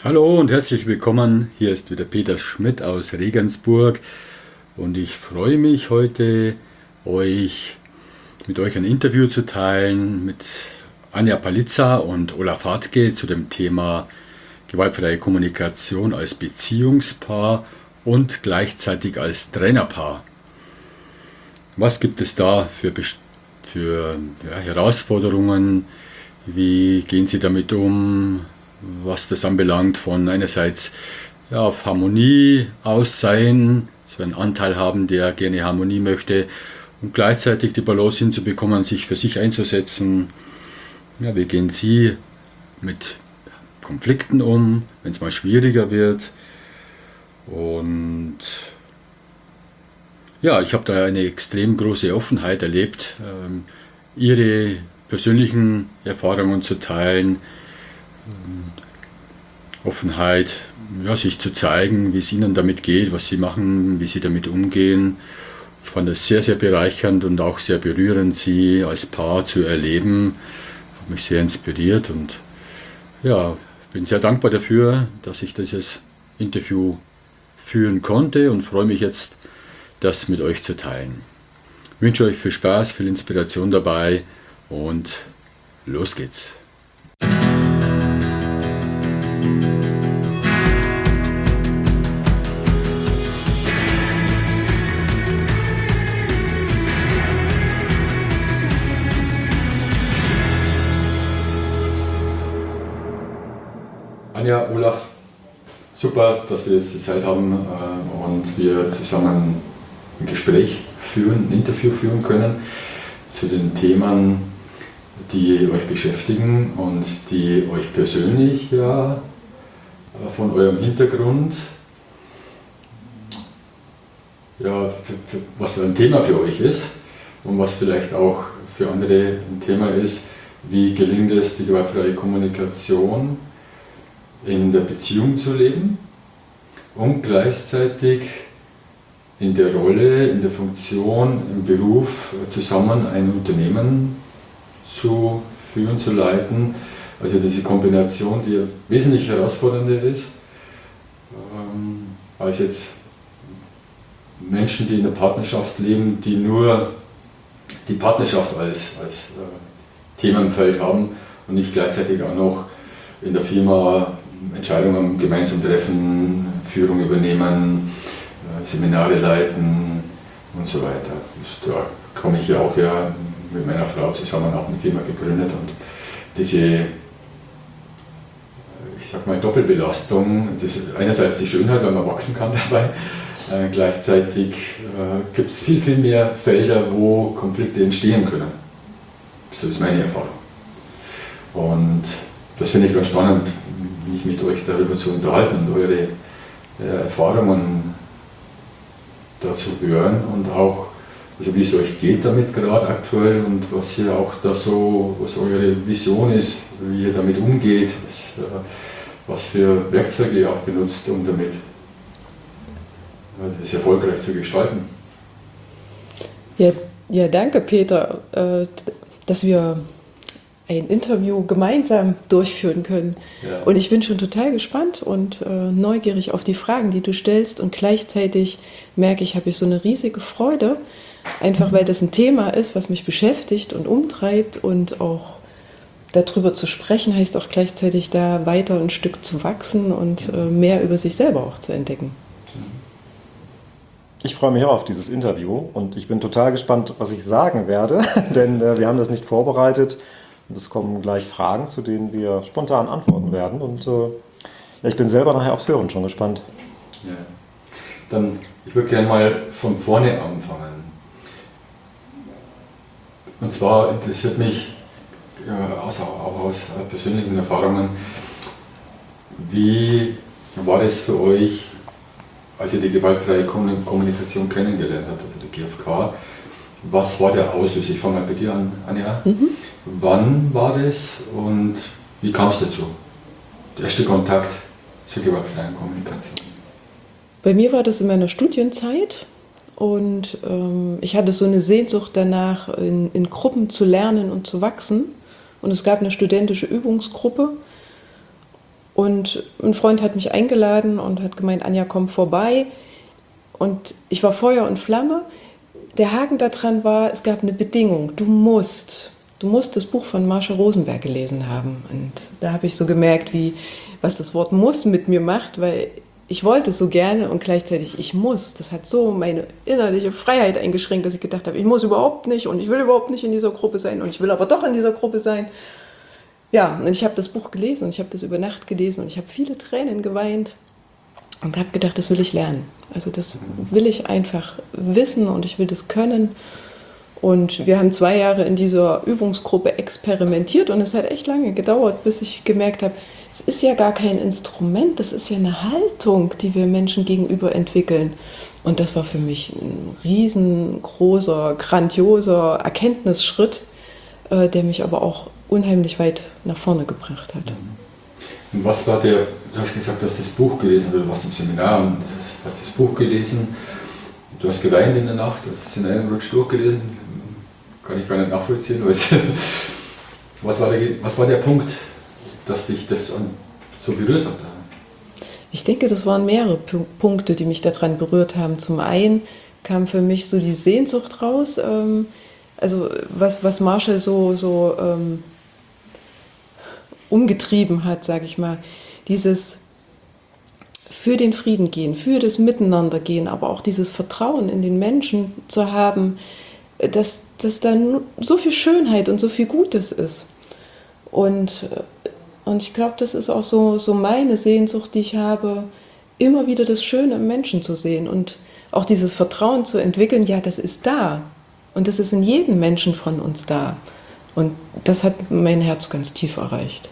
Hallo und herzlich willkommen. Hier ist wieder Peter Schmidt aus Regensburg und ich freue mich heute, mit euch ein Interview zu teilen mit Anja Paliza und Olaf Hartke zu dem Thema gewaltfreie Kommunikation als Beziehungspaar und gleichzeitig als Trainerpaar. Was gibt es da für Herausforderungen? Wie gehen Sie damit um? Was das anbelangt, von einerseits auf Harmonie aus sein, so einen Anteil haben, der gerne Harmonie möchte und gleichzeitig die Balance hinzubekommen, sich für sich einzusetzen. Ja, wie gehen Sie mit Konflikten um, wenn es mal schwieriger wird? Und ja, ich habe da eine extrem große Offenheit erlebt, Ihre persönlichen Erfahrungen zu teilen, Offenheit, ja, sich zu zeigen, wie es ihnen damit geht, was sie machen, wie sie damit umgehen. Ich fand es sehr, sehr bereichernd und auch sehr berührend, sie als Paar zu erleben. Hat mich sehr inspiriert und ja, bin sehr dankbar dafür, dass ich dieses Interview führen konnte und freue mich jetzt, das mit euch zu teilen. Ich wünsche euch viel Spaß, viel Inspiration dabei und los geht's. Anja, Olaf, super, dass wir jetzt die Zeit haben und wir zusammen ein Gespräch führen, ein Interview führen können zu den Themen, die euch beschäftigen und die euch persönlich von eurem Hintergrund, was ein Thema für euch ist und was vielleicht auch für andere ein Thema ist. Wie gelingt es, die gewaltfreie Kommunikation in der Beziehung zu leben und gleichzeitig in der Rolle, in der Funktion, im Beruf zusammen ein Unternehmen zu führen, zu leiten. Also diese Kombination, die wesentlich herausfordernder ist, als jetzt Menschen, die in der Partnerschaft leben, die nur die Partnerschaft als Themenfeld haben und nicht gleichzeitig auch noch in der Firma Entscheidungen gemeinsam treffen, Führung übernehmen, Seminare leiten und so weiter. Da komme ich ja auch mit meiner Frau zusammen auch eine Firma gegründet und diese, Doppelbelastung, das ist einerseits die Schönheit, weil man wachsen kann dabei, gleichzeitig gibt es viel, viel mehr Felder, wo Konflikte entstehen können. So ist meine Erfahrung. Und das finde ich ganz spannend, mich mit euch darüber zu unterhalten und eure Erfahrungen dazu hören und auch, also wie es euch geht damit gerade aktuell und was ihr auch da so, was eure Vision ist, wie ihr damit umgeht, was für Werkzeuge ihr auch benutzt, um damit das erfolgreich zu gestalten. Ja, danke Peter, dass wir ein Interview gemeinsam durchführen können. Ja. Und ich bin schon total gespannt und neugierig auf die Fragen, die du stellst. Und gleichzeitig merke ich, habe ich so eine riesige Freude, einfach weil das ein Thema ist, was mich beschäftigt und umtreibt. Und auch darüber zu sprechen, heißt auch gleichzeitig da weiter ein Stück zu wachsen und mehr über sich selber auch zu entdecken. Ich freue mich auch auf dieses Interview und ich bin total gespannt, was ich sagen werde, denn wir haben das nicht vorbereitet. Und es kommen gleich Fragen, zu denen wir spontan antworten werden. Und ich bin selber nachher aufs Hören schon gespannt. Ja. Dann, ich würde gerne mal von vorne anfangen. Und zwar interessiert mich, auch aus persönlichen Erfahrungen, wie war es für euch, als ihr die gewaltfreie Kommunikation kennengelernt habt, also die GfK? Was war der Auslöser? Ich fange mal bei dir an, Anja. Wann war das und wie kam es dazu? Der erste Kontakt zur gewaltfreien Kommunikation. Bei mir war das in meiner Studienzeit und ich hatte so eine Sehnsucht danach, in Gruppen zu lernen und zu wachsen. Und es gab eine studentische Übungsgruppe Und ein Freund hat mich eingeladen und hat gemeint, Anja, komm vorbei. Und ich war Feuer und Flamme. Der Haken daran war, es gab eine Bedingung. Du musst das Buch von Marshall Rosenberg gelesen haben. Und da habe ich so gemerkt, was das Wort muss mit mir macht, weil ich wollte so gerne und gleichzeitig ich muss. Das hat so meine innerliche Freiheit eingeschränkt, dass ich gedacht habe, ich muss überhaupt nicht und ich will überhaupt nicht in dieser Gruppe sein und ich will aber doch in dieser Gruppe sein. Ja, und ich habe das Buch gelesen und ich habe das über Nacht gelesen und ich habe viele Tränen geweint und habe gedacht, das will ich lernen. Also das will ich einfach wissen und ich will das können. Und wir haben 2 Jahre in dieser Übungsgruppe experimentiert und es hat echt lange gedauert, bis ich gemerkt habe, es ist ja gar kein Instrument, das ist ja eine Haltung, die wir Menschen gegenüber entwickeln. Und das war für mich ein riesengroßer, grandioser Erkenntnisschritt, der mich aber auch unheimlich weit nach vorne gebracht hat. Und was war du hast gesagt, du hast das Buch gelesen, oder du warst im Seminar und hast das Buch gelesen. Du hast geweint in der Nacht, du hast es in einem Rutsch durchgelesen. Kann ich gar nicht nachvollziehen. Was war der Punkt, dass dich das so berührt hat? Ich denke, das waren mehrere Punkte, die mich daran berührt haben. Zum einen kam für mich so die Sehnsucht raus, also was Marshall so umgetrieben hat, sage ich mal, dieses für den Frieden gehen, für das Miteinander gehen, aber auch dieses Vertrauen in den Menschen zu haben, dass da so viel Schönheit und so viel Gutes ist. Und ich glaube, das ist auch so meine Sehnsucht, die ich habe, immer wieder das Schöne im Menschen zu sehen und auch dieses Vertrauen zu entwickeln, ja, das ist da. Und das ist in jedem Menschen von uns da. Und das hat mein Herz ganz tief erreicht.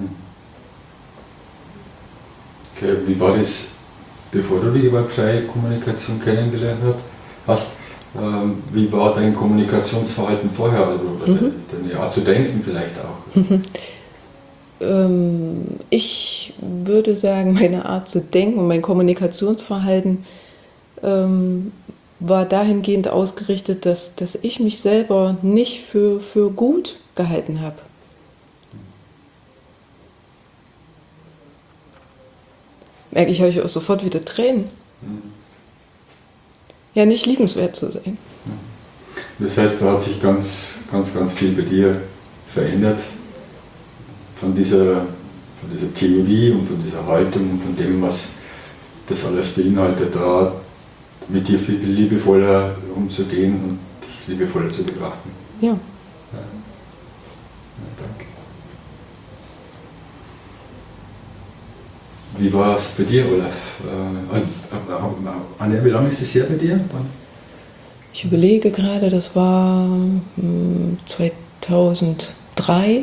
Okay, wie war das, bevor du die gewaltfreie Kommunikation kennengelernt hast? Wie war dein Kommunikationsverhalten vorher? Also, deine Art zu denken vielleicht auch? Ich würde sagen, meine Art zu denken und mein Kommunikationsverhalten war dahingehend ausgerichtet, dass ich mich selber nicht für gut gehalten habe. Merke ich, habe ich auch sofort wieder Tränen. Ja, nicht liebenswert zu sein. Das heißt, da hat sich ganz viel bei dir verändert von dieser Theorie und von dieser Haltung und von dem, was das alles beinhaltet, da mit dir viel liebevoller umzugehen und dich liebevoller zu betrachten. Ja. Ja, danke. Wie war es bei dir, Olaf? Anja, wie lange ist es her bei dir? Ich überlege gerade, das war 2003.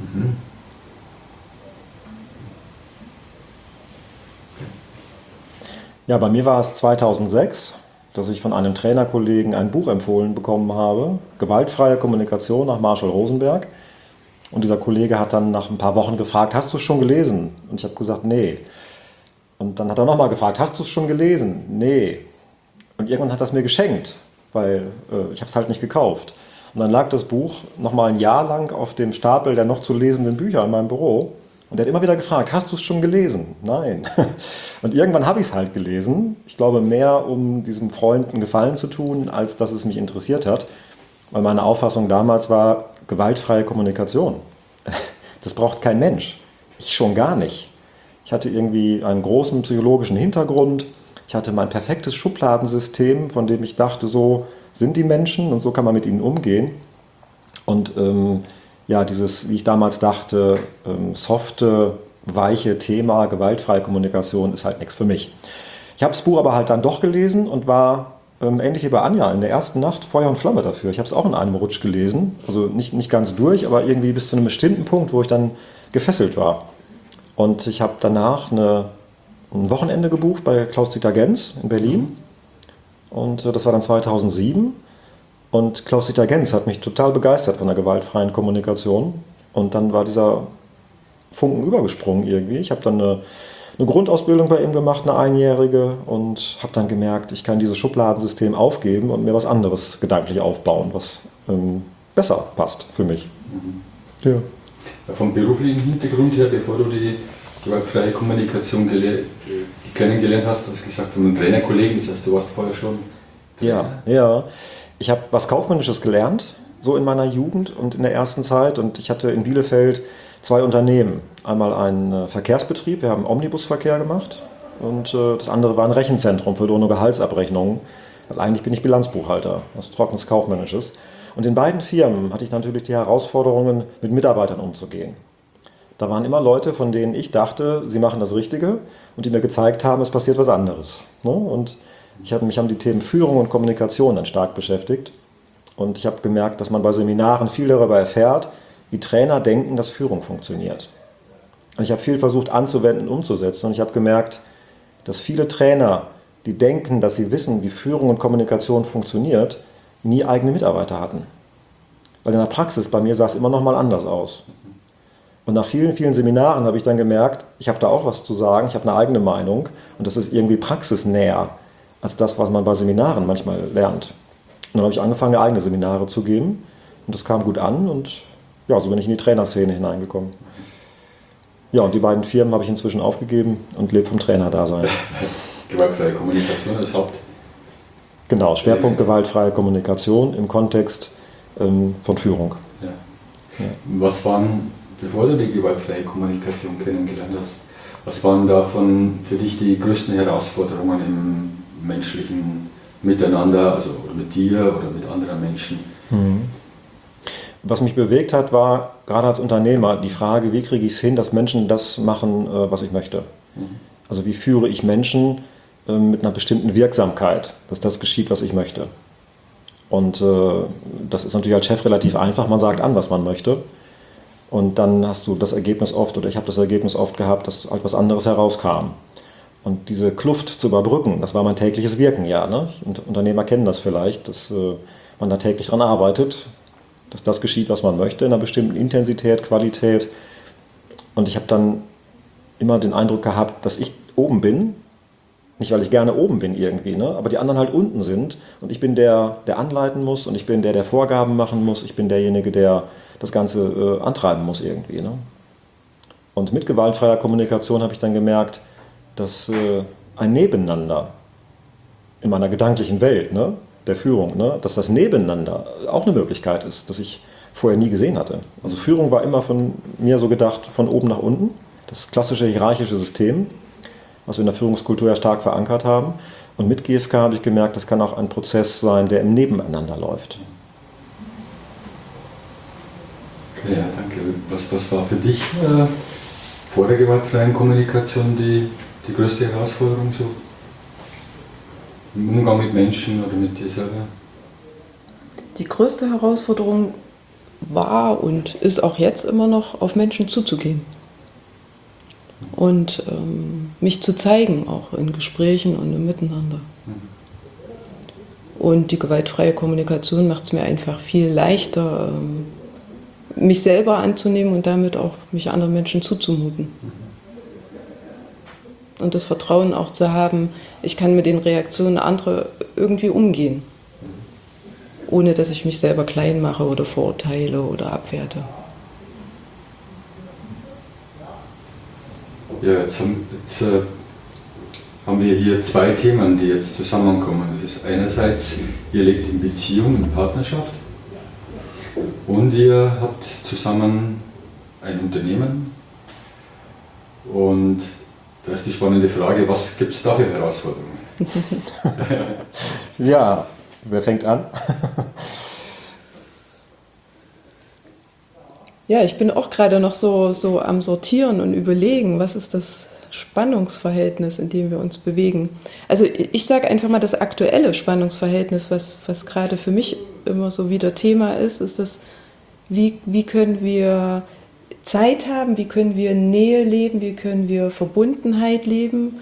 Ja, bei mir war es 2006, dass ich von einem Trainerkollegen ein Buch empfohlen bekommen habe, Gewaltfreie Kommunikation nach Marshall Rosenberg. Und dieser Kollege hat dann nach ein paar Wochen gefragt, hast du es schon gelesen? Und ich habe gesagt, nee. Und dann hat er nochmal gefragt, hast du es schon gelesen? Nee. Und irgendwann hat er es mir geschenkt, weil ich habe es halt nicht gekauft. Und dann lag das Buch nochmal ein Jahr lang auf dem Stapel der noch zu lesenden Bücher in meinem Büro. Und er hat immer wieder gefragt, hast du es schon gelesen? Nein. Und irgendwann habe ich es halt gelesen. Ich glaube, mehr um diesem Freund einen Gefallen zu tun, als dass es mich interessiert hat. Weil meine Auffassung damals war, gewaltfreie Kommunikation. Das braucht kein Mensch. Ich schon gar nicht. Ich hatte irgendwie einen großen psychologischen Hintergrund. Ich hatte mein perfektes Schubladensystem, von dem ich dachte, so sind die Menschen und so kann man mit ihnen umgehen. Und ja, dieses, wie ich damals dachte, softe, weiche Thema, gewaltfreie Kommunikation ist halt nichts für mich. Ich habe das Buch aber halt dann doch gelesen und war ähnlich wie bei Anja in der ersten Nacht Feuer und Flamme dafür. Ich habe es auch in einem Rutsch gelesen, also nicht ganz durch, aber irgendwie bis zu einem bestimmten Punkt, wo ich dann gefesselt war. Und ich habe danach ein Wochenende gebucht bei Klaus-Dieter Genz in Berlin. Und das war dann 2007. Und Klaus-Dieter Genz hat mich total begeistert von der gewaltfreien Kommunikation. Und dann war dieser Funken übergesprungen irgendwie. Ich habe dann eine Grundausbildung bei ihm gemacht, eine einjährige. Und habe dann gemerkt, ich kann dieses Schubladensystem aufgeben und mir was anderes gedanklich aufbauen, was besser passt für mich. Mhm. Ja. Vom beruflichen Hintergrund her, bevor du die gewaltfreie Kommunikation kennengelernt hast. Du hast gesagt, von einem Trainerkollegen, das heißt, du warst vorher schon Trainer. Ja. Ich habe was Kaufmännisches gelernt, so in meiner Jugend und in der ersten Zeit. Und ich hatte in Bielefeld 2 Unternehmen. Einmal einen Verkehrsbetrieb, wir haben Omnibusverkehr gemacht. Und das andere war ein Rechenzentrum für Lohn- und Gehaltsabrechnungen. Also eigentlich bin ich Bilanzbuchhalter, was trockenes Kaufmännisches. Und in beiden Firmen hatte ich natürlich die Herausforderungen, mit Mitarbeitern umzugehen. Da waren immer Leute, von denen ich dachte, sie machen das Richtige und die mir gezeigt haben, es passiert was anderes. Und mich haben die Themen Führung und Kommunikation dann stark beschäftigt. Und ich habe gemerkt, dass man bei Seminaren viel darüber erfährt, wie Trainer denken, dass Führung funktioniert. Und ich habe viel versucht anzuwenden, umzusetzen. Und ich habe gemerkt, dass viele Trainer, die denken, dass sie wissen, wie Führung und Kommunikation funktioniert, nie eigene Mitarbeiter hatten. Weil in der Praxis bei mir sah es immer noch mal anders aus. Und nach vielen, vielen Seminaren habe ich dann gemerkt, ich habe da auch was zu sagen, ich habe eine eigene Meinung und das ist irgendwie praxisnäher als das, was man bei Seminaren manchmal lernt. Und dann habe ich angefangen, eigene Seminare zu geben und das kam gut an und ja, so bin ich in die Trainerszene hineingekommen. Ja, und die beiden Firmen habe ich inzwischen aufgegeben und lebe vom Trainerdasein. Gewaltfreie Kommunikation als Haupt. Genau, Schwerpunkt gewaltfreie Kommunikation im Kontext von Führung. Ja. Was waren, bevor du die gewaltfreie Kommunikation kennengelernt hast, was waren davon für dich die größten Herausforderungen im menschlichen Miteinander, also mit dir oder mit anderen Menschen? Was mich bewegt hat, war gerade als Unternehmer die Frage, wie kriege ich es hin, dass Menschen das machen, was ich möchte. Also wie führe ich Menschen mit einer bestimmten Wirksamkeit, dass das geschieht, was ich möchte. Und das ist natürlich als Chef relativ einfach, man sagt an, was man möchte. Und dann hast du das Ergebnis oft, oder ich habe das Ergebnis oft gehabt, dass halt was anderes herauskam. Und diese Kluft zu überbrücken, das war mein tägliches Wirken, ja. Ne? Und Unternehmer kennen das vielleicht, dass man da täglich dran arbeitet, dass das geschieht, was man möchte, in einer bestimmten Intensität, Qualität. Und ich habe dann immer den Eindruck gehabt, dass ich oben bin, nicht weil ich gerne oben bin irgendwie, ne? Aber die anderen halt unten sind. Und ich bin der anleiten muss und ich bin der Vorgaben machen muss. Ich bin derjenige, der das Ganze antreiben muss irgendwie. Ne? Und mit gewaltfreier Kommunikation habe ich dann gemerkt, dass ein Nebeneinander in meiner gedanklichen Welt, ne, der Führung, ne, dass das Nebeneinander auch eine Möglichkeit ist, das ich vorher nie gesehen hatte. Also Führung war immer von mir so gedacht, von oben nach unten. Das klassische hierarchische System, was wir in der Führungskultur ja stark verankert haben. Und mit GFK habe ich gemerkt, das kann auch ein Prozess sein, der im Nebeneinander läuft. Okay, ja, danke. Was war für dich vor der gewaltfreien Kommunikation die größte Herausforderung so? Im Umgang mit Menschen oder mit dir selber? Die größte Herausforderung war und ist auch jetzt immer noch, auf Menschen zuzugehen. Und mich zu zeigen, auch in Gesprächen und im Miteinander. Und die gewaltfreie Kommunikation macht es mir einfach viel leichter, mich selber anzunehmen und damit auch mich anderen Menschen zuzumuten. Und das Vertrauen auch zu haben, ich kann mit den Reaktionen anderer irgendwie umgehen, ohne dass ich mich selber klein mache oder verurteile oder abwerte. Ja, jetzt haben wir hier 2 Themen, die jetzt zusammenkommen. Das ist einerseits, ihr lebt in Beziehung, in Partnerschaft und ihr habt zusammen ein Unternehmen. Und da ist die spannende Frage, was gibt es da für Herausforderungen? Ja, wer fängt an? Ja, ich bin auch gerade noch so am Sortieren und Überlegen, was ist das Spannungsverhältnis, in dem wir uns bewegen. Also ich sage einfach mal, das aktuelle Spannungsverhältnis, was gerade für mich immer so wieder Thema ist das, wie können wir Zeit haben, wie können wir Nähe leben, wie können wir Verbundenheit leben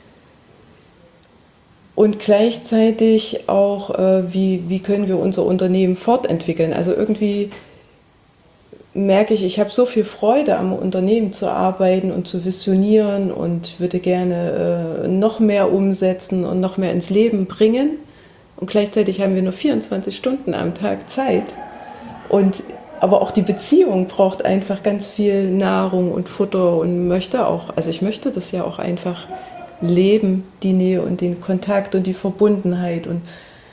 und gleichzeitig auch, wie können wir unser Unternehmen fortentwickeln. Also irgendwie merke ich habe so viel Freude am Unternehmen zu arbeiten und zu visionieren und würde gerne noch mehr umsetzen und noch mehr ins Leben bringen. Und gleichzeitig haben wir nur 24 Stunden am Tag Zeit. Und Aber auch die Beziehung braucht einfach ganz viel Nahrung und Futter und ich möchte das ja auch einfach leben, die Nähe und den Kontakt und die Verbundenheit. Und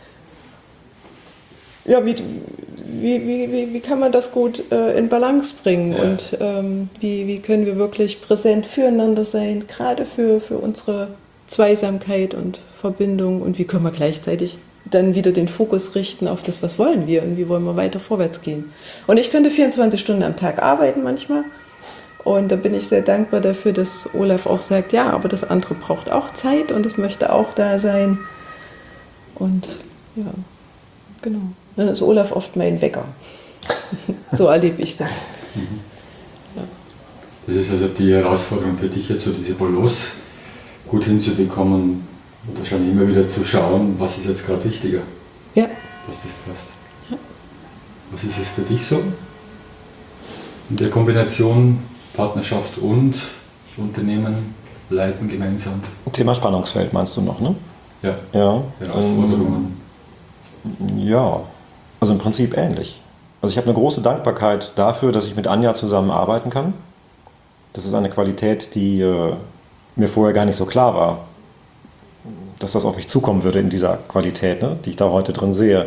ja, wie kann man das gut in Balance bringen? Ja. Und wie können wir wirklich präsent füreinander sein, gerade für unsere Zweisamkeit und Verbindung? Und wie können wir gleichzeitig dann wieder den Fokus richten auf das, was wollen wir und wie wollen wir weiter vorwärts gehen? Und ich könnte 24 Stunden am Tag arbeiten manchmal. Und da bin ich sehr dankbar dafür, dass Olaf auch sagt, ja, aber das andere braucht auch Zeit und es möchte auch da sein. Und ja, genau. Dann ist Olaf oft mein Wecker. So erlebe ich das. Ja. Das ist also die Herausforderung für dich jetzt, so diese Balance gut hinzubekommen und wahrscheinlich immer wieder zu schauen, was ist jetzt gerade wichtiger. Ja. Dass das passt. Ja. Was ist es für dich so? In der Kombination Partnerschaft und Unternehmen leiten gemeinsam. Thema Spannungsfeld meinst du noch, ne? Ja. Ja. Herausforderungen. Ja, also im Prinzip ähnlich. Also ich habe eine große Dankbarkeit dafür, dass ich mit Anja zusammenarbeiten kann. Das ist eine Qualität, die mir vorher gar nicht so klar war, dass das auf mich zukommen würde in dieser Qualität, ne, die ich da heute drin sehe.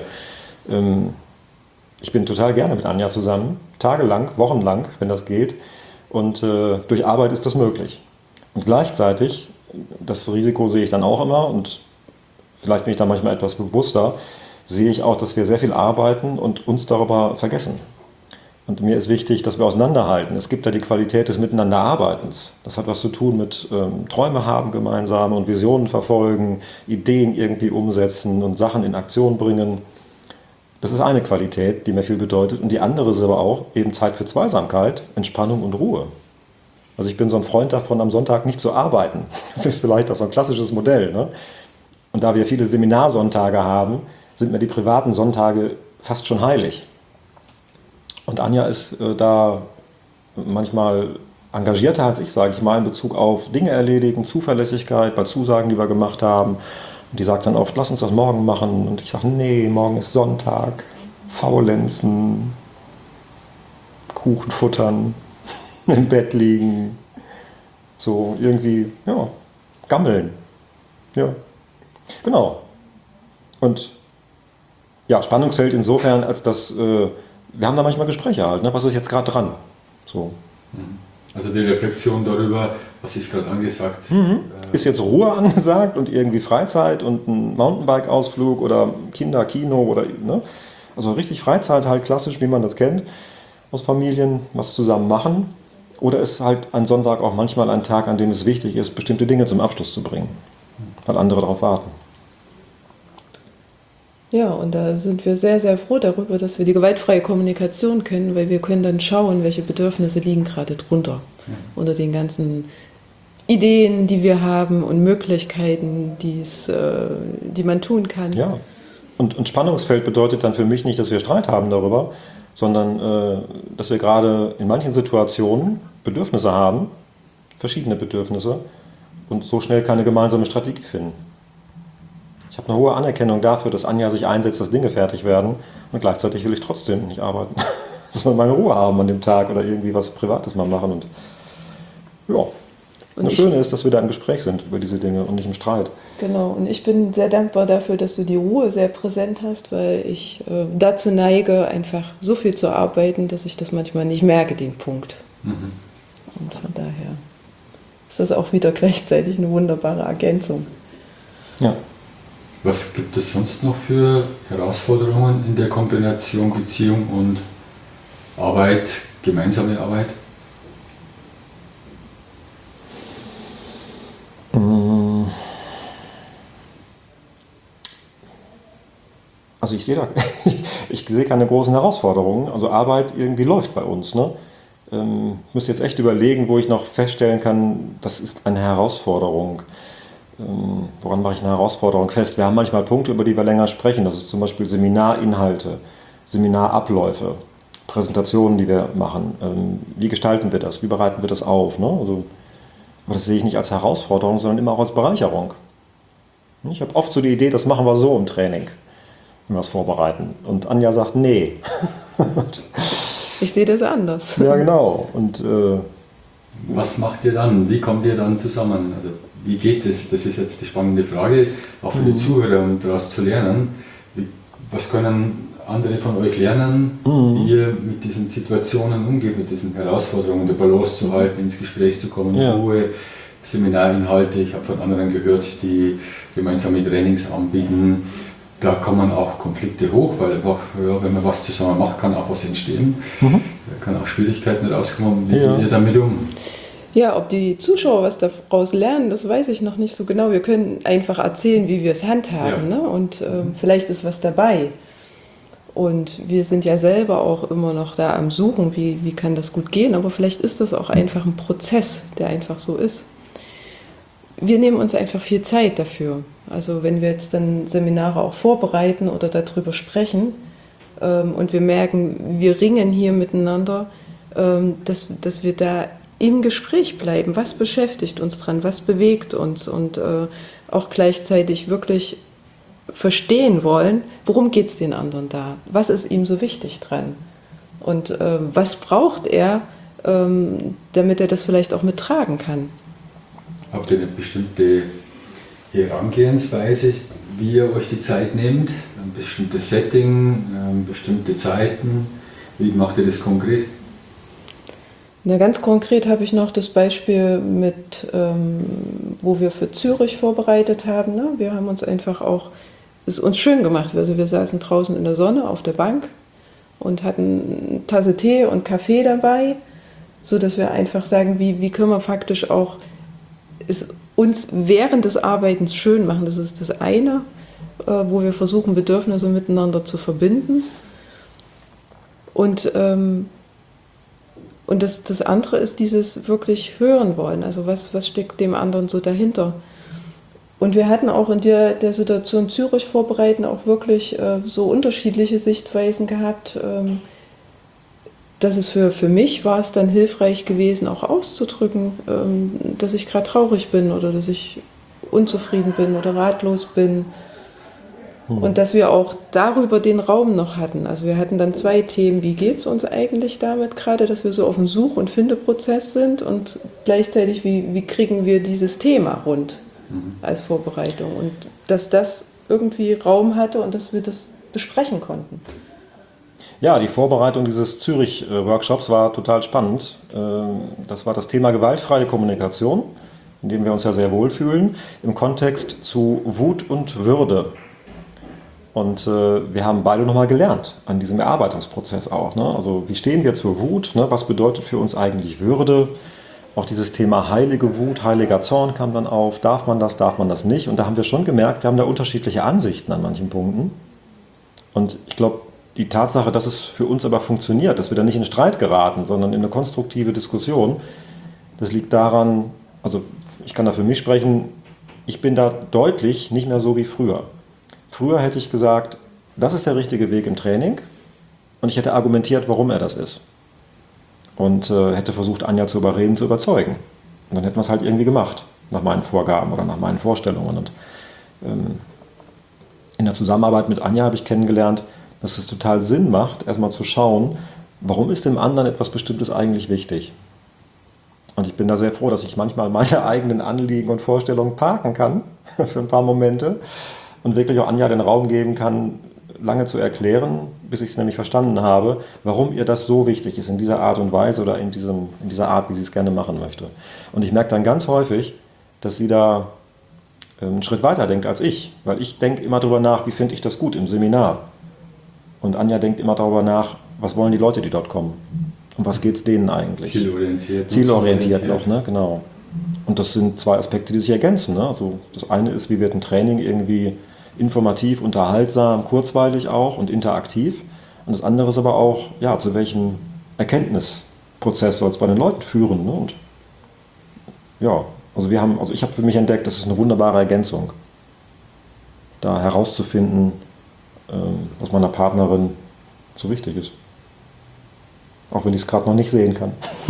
Ich bin total gerne mit Anja zusammen, tagelang, wochenlang, wenn das geht. Und durch Arbeit ist das möglich. Und gleichzeitig, das Risiko sehe ich dann auch immer und vielleicht bin ich da manchmal etwas bewusster, sehe ich auch, dass wir sehr viel arbeiten und uns darüber vergessen. Und mir ist wichtig, dass wir auseinanderhalten. Es gibt ja die Qualität des Miteinanderarbeitens. Das hat was zu tun mit Träume haben gemeinsam und Visionen verfolgen, Ideen irgendwie umsetzen und Sachen in Aktion bringen. Das ist eine Qualität, die mir viel bedeutet. Und die andere ist aber auch eben Zeit für Zweisamkeit, Entspannung und Ruhe. Also ich bin so ein Freund davon, am Sonntag nicht zu arbeiten. Das ist vielleicht auch so ein klassisches Modell, ne? Und da wir viele Seminarsonntage haben, sind mir die privaten Sonntage fast schon heilig. Und Anja ist da manchmal engagierter als ich, sage ich mal, in Bezug auf Dinge erledigen, Zuverlässigkeit bei Zusagen, die wir gemacht haben. Und die sagt dann oft, lass uns das morgen machen. Und ich sage, nee, morgen ist Sonntag, faulenzen, Kuchen futtern, im Bett liegen, so irgendwie, ja, gammeln. Ja, genau. Und ja, Spannungsfeld insofern, als dass wir haben da manchmal Gespräche halt, ne? Was ist jetzt gerade dran? So. Also die Reflexion darüber, was ist gerade angesagt. Ist jetzt Ruhe angesagt und irgendwie Freizeit und ein Mountainbike-Ausflug oder Kinderkino oder, ne? Also richtig Freizeit halt klassisch, wie man das kennt aus Familien, was zusammen machen. Oder ist halt ein Sonntag auch manchmal ein Tag, an dem es wichtig ist, bestimmte Dinge zum Abschluss zu bringen, weil andere darauf warten. Ja, und da sind wir sehr, sehr froh darüber, dass wir die gewaltfreie Kommunikation können, weil wir können dann schauen, welche Bedürfnisse liegen gerade drunter. Unter den ganzen Ideen, die wir haben und Möglichkeiten, die man tun kann. Ja, und Spannungsfeld bedeutet dann für mich nicht, dass wir Streit haben darüber, sondern dass wir gerade in manchen Situationen Bedürfnisse haben, verschiedene Bedürfnisse, und so schnell keine gemeinsame Strategie finden. Ich habe eine hohe Anerkennung dafür, dass Anja sich einsetzt, dass Dinge fertig werden, und gleichzeitig will ich trotzdem nicht arbeiten. Ich soll meine Ruhe haben an dem Tag oder irgendwie was Privates mal machen. Und ja, das Schöne ist, dass wir da im Gespräch sind über diese Dinge und nicht im Streit. Genau, und ich bin sehr dankbar dafür, dass du die Ruhe sehr präsent hast, weil ich dazu neige, einfach so viel zu arbeiten, dass ich das manchmal nicht merke, den Punkt. Und von daher ist das auch wieder gleichzeitig eine wunderbare Ergänzung. Ja. Was gibt es sonst noch für Herausforderungen in der Kombination Beziehung und Arbeit, gemeinsame Arbeit? Also ich sehe keine großen Herausforderungen. Also Arbeit irgendwie läuft bei uns, ne? Müsste jetzt echt überlegen, wo ich noch feststellen kann, das ist eine Herausforderung. Woran mache ich eine Herausforderung fest? Wir haben manchmal Punkte, über die wir länger sprechen. Das ist zum Beispiel Seminarinhalte, Seminarabläufe, Präsentationen, die wir machen. Wie gestalten wir das? Wie bereiten wir das auf? Ne? Also, aber das sehe ich nicht als Herausforderung, sondern immer auch als Bereicherung. Ich habe oft so die Idee, das machen wir so im Training, wenn wir es vorbereiten. Und Anja sagt, nee. Ich sehe das anders. Ja, genau. Und was macht ihr dann? Wie kommt ihr dann zusammen? Also wie geht es? Das ist jetzt die spannende Frage, auch für die Zuhörer, um daraus zu lernen. Was können andere von euch lernen, wie ihr mit diesen Situationen umgeht, mit diesen Herausforderungen, der Balance zu halten, ins Gespräch zu kommen, in Ruhe, Seminarinhalte. Ich habe von anderen gehört, die gemeinsame Trainings anbieten. Da kommen auch Konflikte hoch, weil einfach, wenn man was zusammen macht, kann auch was entstehen. Da kann auch Schwierigkeiten rauskommen. Wie geht ihr damit um? Ja, ob die Zuschauer was daraus lernen, das weiß ich noch nicht so genau. Wir können einfach erzählen, wie wir es handhaben, ne? Und vielleicht ist was dabei. Und wir sind ja selber auch immer noch da am Suchen, wie kann das gut gehen, aber vielleicht ist das auch einfach ein Prozess, der einfach so ist. Wir nehmen uns einfach viel Zeit dafür. Also wenn wir jetzt dann Seminare auch vorbereiten oder darüber sprechen und wir merken, wir ringen hier miteinander, dass wir da im Gespräch bleiben. Was beschäftigt uns dran? Was bewegt uns? Und auch gleichzeitig wirklich verstehen wollen, worum geht es den anderen da? Was ist ihm so wichtig dran? Und was braucht er, damit er das vielleicht auch mittragen kann? Habt ihr eine bestimmte Herangehensweise, wie ihr euch die Zeit nehmt? Ein bestimmtes Setting, bestimmte Zeiten? Wie macht ihr das konkret? Na, ganz konkret habe ich noch das Beispiel mit, wo wir für Zürich vorbereitet haben. Ne? Wir haben uns einfach auch, es ist uns schön gemacht. Also wir saßen draußen in der Sonne auf der Bank und hatten eine Tasse Tee und Kaffee dabei, sodass wir einfach sagen, wie können wir faktisch auch es uns während des Arbeitens schön machen. Das ist das eine, wo wir versuchen, Bedürfnisse miteinander zu verbinden. Und das andere ist dieses wirklich hören wollen. Also was steckt dem anderen so dahinter? Und wir hatten auch in der Situation Zürich vorbereiten auch wirklich so unterschiedliche Sichtweisen gehabt. Dass es für mich war es dann hilfreich gewesen, auch auszudrücken, dass ich gerade traurig bin oder dass ich unzufrieden bin oder ratlos bin. Und dass wir auch darüber den Raum noch hatten. Also wir hatten dann 2 Themen. Wie geht es uns eigentlich damit gerade, dass wir so auf dem Such- und Findeprozess sind und gleichzeitig, wie kriegen wir dieses Thema rund als Vorbereitung. Und dass das irgendwie Raum hatte und dass wir das besprechen konnten. Ja, die Vorbereitung dieses Zürich-Workshops war total spannend. Das war das Thema gewaltfreie Kommunikation, in dem wir uns ja sehr wohlfühlen, im Kontext zu Wut und Würde. Und wir haben beide nochmal gelernt an diesem Erarbeitungsprozess auch. Ne? Also wie stehen wir zur Wut? Ne? Was bedeutet für uns eigentlich Würde? Auch dieses Thema heilige Wut, heiliger Zorn kam dann auf. Darf man das nicht? Und da haben wir schon gemerkt, wir haben da unterschiedliche Ansichten an manchen Punkten. Und ich glaube, die Tatsache, dass es für uns aber funktioniert, dass wir da nicht in Streit geraten, sondern in eine konstruktive Diskussion, das liegt daran, also ich kann da für mich sprechen, ich bin da deutlich nicht mehr so wie früher. Früher hätte ich gesagt, das ist der richtige Weg im Training und ich hätte argumentiert, warum er das ist. Und hätte versucht, Anja zu überreden, zu überzeugen. Und dann hätten wir es halt irgendwie gemacht, nach meinen Vorgaben oder nach meinen Vorstellungen. Und in der Zusammenarbeit mit Anja habe ich kennengelernt, dass es total Sinn macht, erstmal zu schauen, warum ist dem anderen etwas Bestimmtes eigentlich wichtig. Und ich bin da sehr froh, dass ich manchmal meine eigenen Anliegen und Vorstellungen parken kann für ein paar Momente und wirklich auch Anja den Raum geben kann, lange zu erklären, bis ich es nämlich verstanden habe, warum ihr das so wichtig ist, in dieser Art und Weise oder in dieser Art, wie sie es gerne machen möchte. Und ich merke dann ganz häufig, dass sie da einen Schritt weiter denkt als ich, weil ich denke immer darüber nach, wie finde ich das gut im Seminar. Und Anja denkt immer darüber nach, was wollen die Leute, die dort kommen? Um was geht es denen eigentlich? Zielorientiert noch, ne? Genau. Und das sind 2 Aspekte, die sich ergänzen. Ne? Also das eine ist, wie wird ein Training irgendwie informativ, unterhaltsam, kurzweilig auch und interaktiv. Und das andere ist aber auch, ja, zu welchem Erkenntnisprozess soll es bei den Leuten führen. Ne? Und ja, also ich habe für mich entdeckt, das ist eine wunderbare Ergänzung, da herauszufinden, was meiner Partnerin so wichtig ist. Auch wenn ich es gerade noch nicht sehen kann.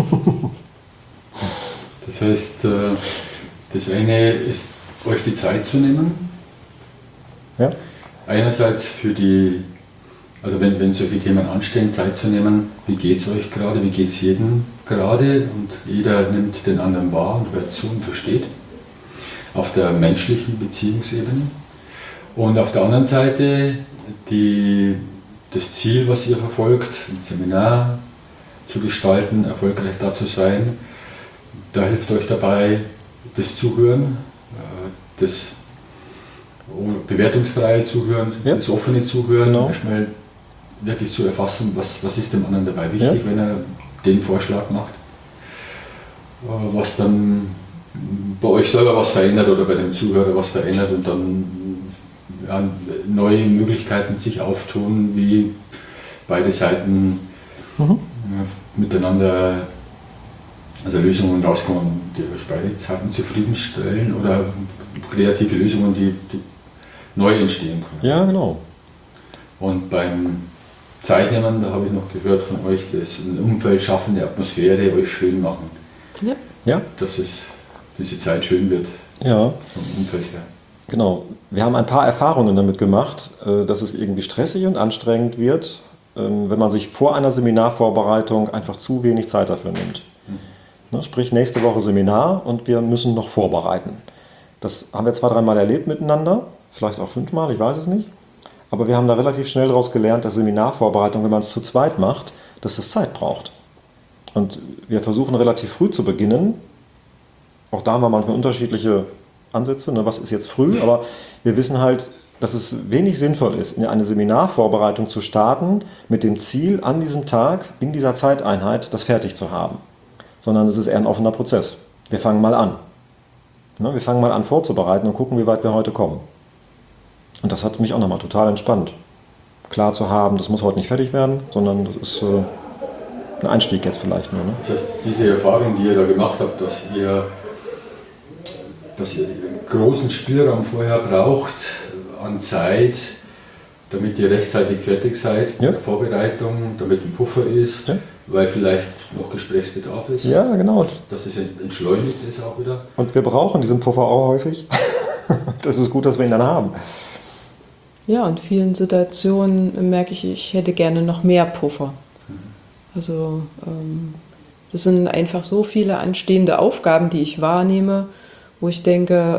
Das heißt, das eine ist, euch die Zeit zu nehmen. Ja. Einerseits für die Also wenn solche Themen anstehen, Zeit zu nehmen, wie geht es euch gerade, wie geht es jedem gerade und jeder nimmt den anderen wahr und hört zu und versteht auf der menschlichen Beziehungsebene. Und auf der anderen Seite das Ziel, was ihr verfolgt, ein Seminar zu gestalten, erfolgreich da zu sein, da hilft euch dabei das Zuhören, das bewertungsfreie Zuhören, ja. Das offene Zuhören, genau. Erstmal wirklich zu erfassen, was ist dem anderen dabei wichtig, wenn er den Vorschlag macht, was dann bei euch selber was verändert oder bei dem Zuhörer was verändert und dann neue Möglichkeiten sich auftun, wie beide Seiten miteinander, also Lösungen rauskommen, die euch beide Seiten zufriedenstellen oder kreative Lösungen, die neu entstehen können. Ja, genau. Und beim Zeitnehmen, da habe ich noch gehört von euch, das ein Umfeld schaffen, eine Atmosphäre euch schön machen. Ja. Dass diese Zeit schön wird. Ja. Vom Umfeld her. Genau. Wir haben ein paar Erfahrungen damit gemacht, dass es irgendwie stressig und anstrengend wird, wenn man sich vor einer Seminarvorbereitung einfach zu wenig Zeit dafür nimmt. Sprich, nächste Woche Seminar und wir müssen noch vorbereiten. Das haben wir 2-3 Mal erlebt miteinander, vielleicht auch 5 Mal, ich weiß es nicht. Aber wir haben da relativ schnell daraus gelernt, dass Seminarvorbereitung, wenn man es zu zweit macht, dass es Zeit braucht. Und wir versuchen relativ früh zu beginnen. Auch da haben wir manchmal unterschiedliche Ansätze, ne? Was ist jetzt früh? Aber wir wissen halt, dass es wenig sinnvoll ist, in eine Seminarvorbereitung zu starten mit dem Ziel, an diesem Tag, in dieser Zeiteinheit, das fertig zu haben. Sondern es ist eher ein offener Prozess. Wir fangen mal an. Wir fangen mal an vorzubereiten und gucken, wie weit wir heute kommen. Und das hat mich auch nochmal total entspannt. Klar zu haben, das muss heute nicht fertig werden, sondern das ist ein Einstieg jetzt vielleicht nur. Ne? Das heißt, diese Erfahrung, die ihr da gemacht habt, dass ihr großen Spielraum vorher braucht an Zeit, damit ihr rechtzeitig fertig seid mit der Vorbereitung, damit ein Puffer ist, weil vielleicht noch Gesprächsbedarf ist. Ja, genau. Dass es entschleunigt ist auch wieder. Und wir brauchen diesen Puffer auch häufig. Das ist gut, dass wir ihn dann haben. Ja, in vielen Situationen merke ich, ich hätte gerne noch mehr Puffer. Also das sind einfach so viele anstehende Aufgaben, die ich wahrnehme, wo ich denke,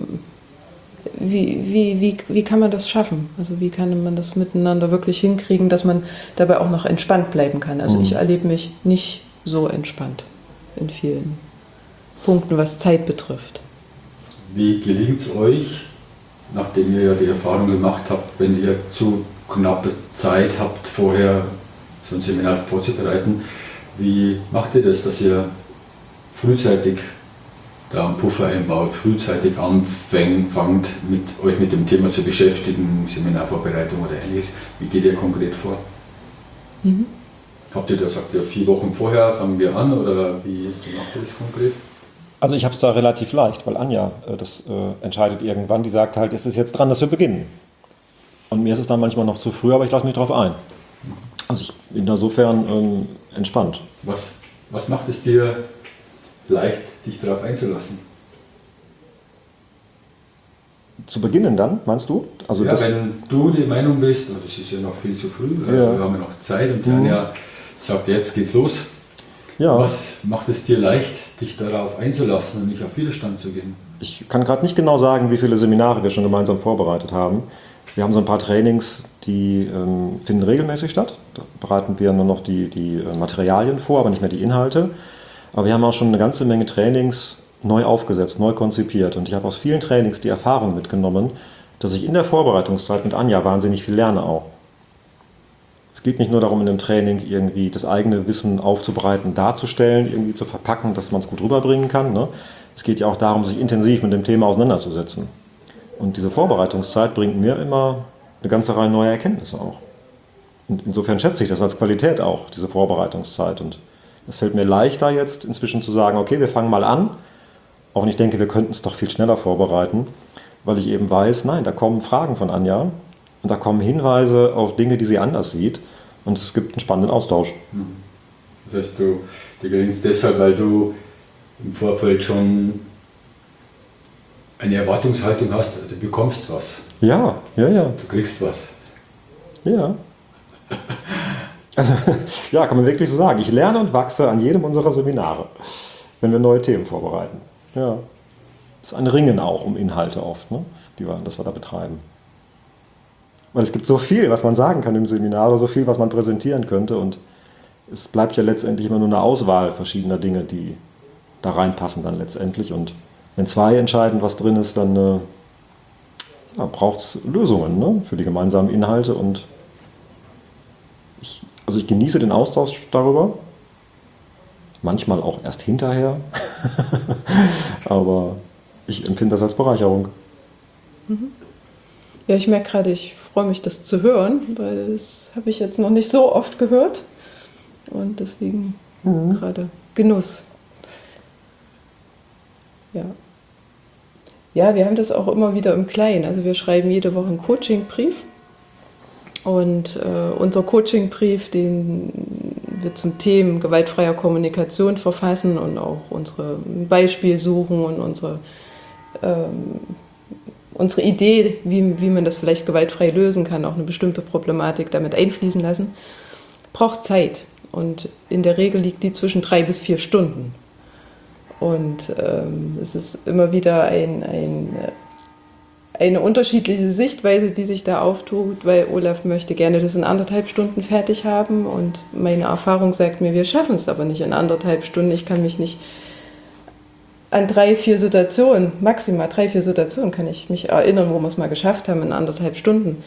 wie kann man das schaffen? Also wie kann man das miteinander wirklich hinkriegen, dass man dabei auch noch entspannt bleiben kann? Also ich erlebe mich nicht so entspannt in vielen Punkten, was Zeit betrifft. Wie gelingt es euch, nachdem ihr ja die Erfahrung gemacht habt, wenn ihr zu knappe Zeit habt, vorher so ein Seminar vorzubereiten, wie macht ihr das, dass ihr frühzeitig da einen Puffer einbaut, frühzeitig anfangt, euch mit dem Thema zu beschäftigen, Seminarvorbereitung oder ähnliches? Wie geht ihr konkret vor? Habt ihr da, sagt ihr, 4 Wochen vorher fangen wir an oder wie macht ihr das konkret? Also ich habe es da relativ leicht, weil Anja das entscheidet irgendwann. Die sagt halt, es ist jetzt dran, dass wir beginnen. Und mir ist es dann manchmal noch zu früh, aber ich lasse mich drauf ein. Also ich bin insofern entspannt. Was macht es dir leicht, dich darauf einzulassen? Zu beginnen dann, meinst du? Also ja, wenn du die Meinung bist, das ist ja noch viel zu früh, wir haben ja noch Zeit und Anja sagt, jetzt geht's los. Ja. Was macht es dir leicht, dich darauf einzulassen und nicht auf Widerstand zu gehen? Ich kann gerade nicht genau sagen, wie viele Seminare wir schon gemeinsam vorbereitet haben. Wir haben so ein paar Trainings, die finden regelmäßig statt. Da bereiten wir nur noch die Materialien vor, aber nicht mehr die Inhalte. Aber wir haben auch schon eine ganze Menge Trainings neu aufgesetzt, neu konzipiert. Und ich habe aus vielen Trainings die Erfahrung mitgenommen, dass ich in der Vorbereitungszeit mit Anja wahnsinnig viel lerne auch. Es geht nicht nur darum, in einem Training irgendwie das eigene Wissen aufzubereiten, darzustellen, irgendwie zu verpacken, dass man es gut rüberbringen kann. Ne? Es geht ja auch darum, sich intensiv mit dem Thema auseinanderzusetzen. Und diese Vorbereitungszeit bringt mir immer eine ganze Reihe neuer Erkenntnisse auch. Und insofern schätze ich das als Qualität auch, diese Vorbereitungszeit. Und es fällt mir leichter jetzt inzwischen zu sagen, okay, wir fangen mal an. Auch wenn ich denke, wir könnten es doch viel schneller vorbereiten, weil ich eben weiß, nein, da kommen Fragen von Anja und da kommen Hinweise auf Dinge, die sie anders sieht und es gibt einen spannenden Austausch. Das heißt, dir gelingt es deshalb, weil du im Vorfeld schon eine Erwartungshaltung hast, du bekommst was. Ja. Du kriegst was. Ja. Also, ja, kann man wirklich so sagen. Ich lerne und wachse an jedem unserer Seminare, wenn wir neue Themen vorbereiten. Ja. Das ist ein Ringen auch um Inhalte oft, ne? Das wir da betreiben. Weil es gibt so viel, was man sagen kann im Seminar oder so viel, was man präsentieren könnte und es bleibt ja letztendlich immer nur eine Auswahl verschiedener Dinge, die da reinpassen dann letztendlich. Und wenn zwei entscheiden, was drin ist, dann braucht es Lösungen, ne, für die gemeinsamen Inhalte. Und ich genieße den Austausch darüber. Manchmal auch erst hinterher. Aber ich empfinde das als Bereicherung. Ja, ich merke gerade, ich freue mich, das zu hören, weil das habe ich jetzt noch nicht so oft gehört. Und deswegen gerade Genuss. Ja. Ja, wir haben das auch immer wieder im Kleinen. Also wir schreiben jede Woche einen Coachingbrief. Und unser Coachingbrief, den wir zum Thema gewaltfreier Kommunikation verfassen und auch unsere Beispielsuchen und unsere Idee, wie man das vielleicht gewaltfrei lösen kann, auch eine bestimmte Problematik damit einfließen lassen, braucht Zeit. Und in der Regel liegt die zwischen 3 bis 4 Stunden. Und es ist immer wieder eine unterschiedliche Sichtweise, die sich da auftut, weil Olaf möchte gerne das in 1,5 Stunden fertig haben. Und meine Erfahrung sagt mir, wir schaffen es aber nicht in 1,5 Stunden. Ich kann mich nicht an 3, 4 Situationen, maximal 3, 4 Situationen kann ich mich erinnern, wo wir es mal geschafft haben in 1,5 Stunden.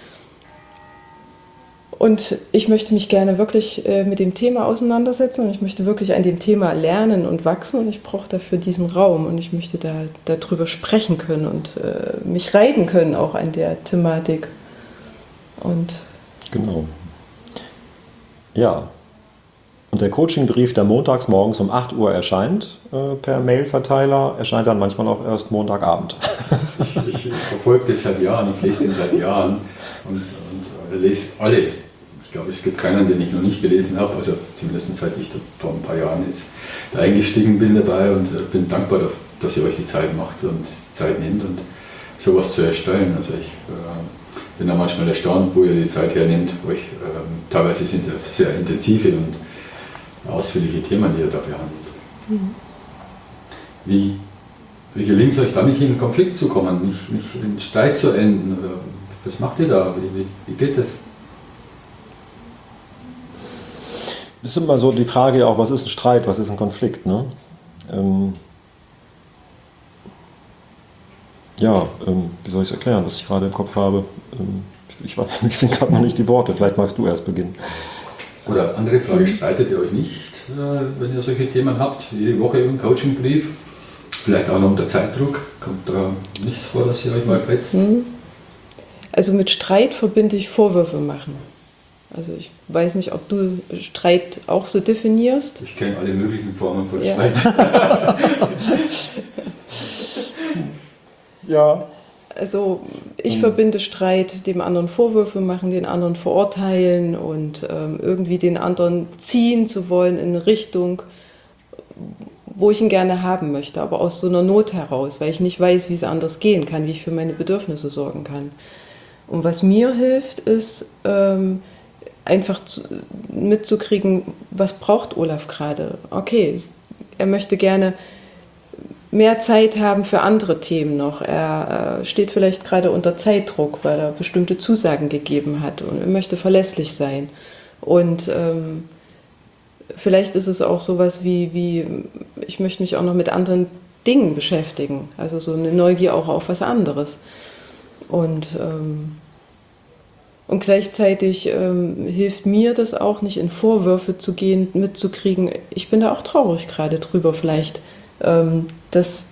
Und ich möchte mich gerne wirklich mit dem Thema auseinandersetzen und ich möchte wirklich an dem Thema lernen und wachsen und ich brauche dafür diesen Raum und ich möchte darüber sprechen können und mich reiben können auch an der Thematik. Und genau. Ja. Und der Coachingbrief, der montags morgens um 8 Uhr erscheint, per Mailverteiler, erscheint dann manchmal auch erst Montagabend. Ich verfolge das seit Jahren, ich lese den seit Jahren und lese alle. Ich glaube, es gibt keinen, den ich noch nicht gelesen habe, also zumindest seit ich vor ein paar Jahren jetzt da eingestiegen bin dabei und bin dankbar, dass ihr euch die Zeit macht und Zeit nehmt und sowas zu erstellen. Also ich bin da manchmal erstaunt, wo ihr die Zeit hernehmt. Teilweise sind das sehr intensive und ausführliche Themen, die ihr da behandelt. Wie gelingt es euch da nicht in einen Konflikt zu kommen, nicht in Streit zu enden? Oder was macht ihr da? Wie geht das? Das ist immer so die Frage auch, was ist ein Streit, was ist ein Konflikt, ne? Wie soll ich es erklären, was ich gerade im Kopf habe? Ich finde gerade noch nicht die Worte, vielleicht magst du erst beginnen. Oder andere Frage, streitet ihr euch nicht, wenn ihr solche Themen habt? Jede Woche im Coachingbrief? Vielleicht auch noch unter Zeitdruck? Kommt da nichts vor, dass ihr euch mal fetzt? Also mit Streit verbinde ich Vorwürfe machen. Also ich weiß nicht, ob du Streit auch so definierst. Ich kenne alle möglichen Formen von Streit. Ja. Also ich verbinde Streit, dem anderen Vorwürfe machen, den anderen verurteilen und irgendwie den anderen ziehen zu wollen in eine Richtung, wo ich ihn gerne haben möchte, aber aus so einer Not heraus, weil ich nicht weiß, wie es anders gehen kann, wie ich für meine Bedürfnisse sorgen kann. Und was mir hilft, ist einfach mitzukriegen, was braucht Olaf gerade. Okay, er möchte gerne mehr Zeit haben für andere Themen noch. Er steht vielleicht gerade unter Zeitdruck, weil er bestimmte Zusagen gegeben hat und er möchte verlässlich sein. Und vielleicht ist es auch sowas wie ich möchte mich auch noch mit anderen Dingen beschäftigen. Also so eine Neugier auch auf was anderes. Und gleichzeitig hilft mir das auch nicht, in Vorwürfe zu gehen, mitzukriegen. Ich bin da auch traurig gerade drüber vielleicht, dass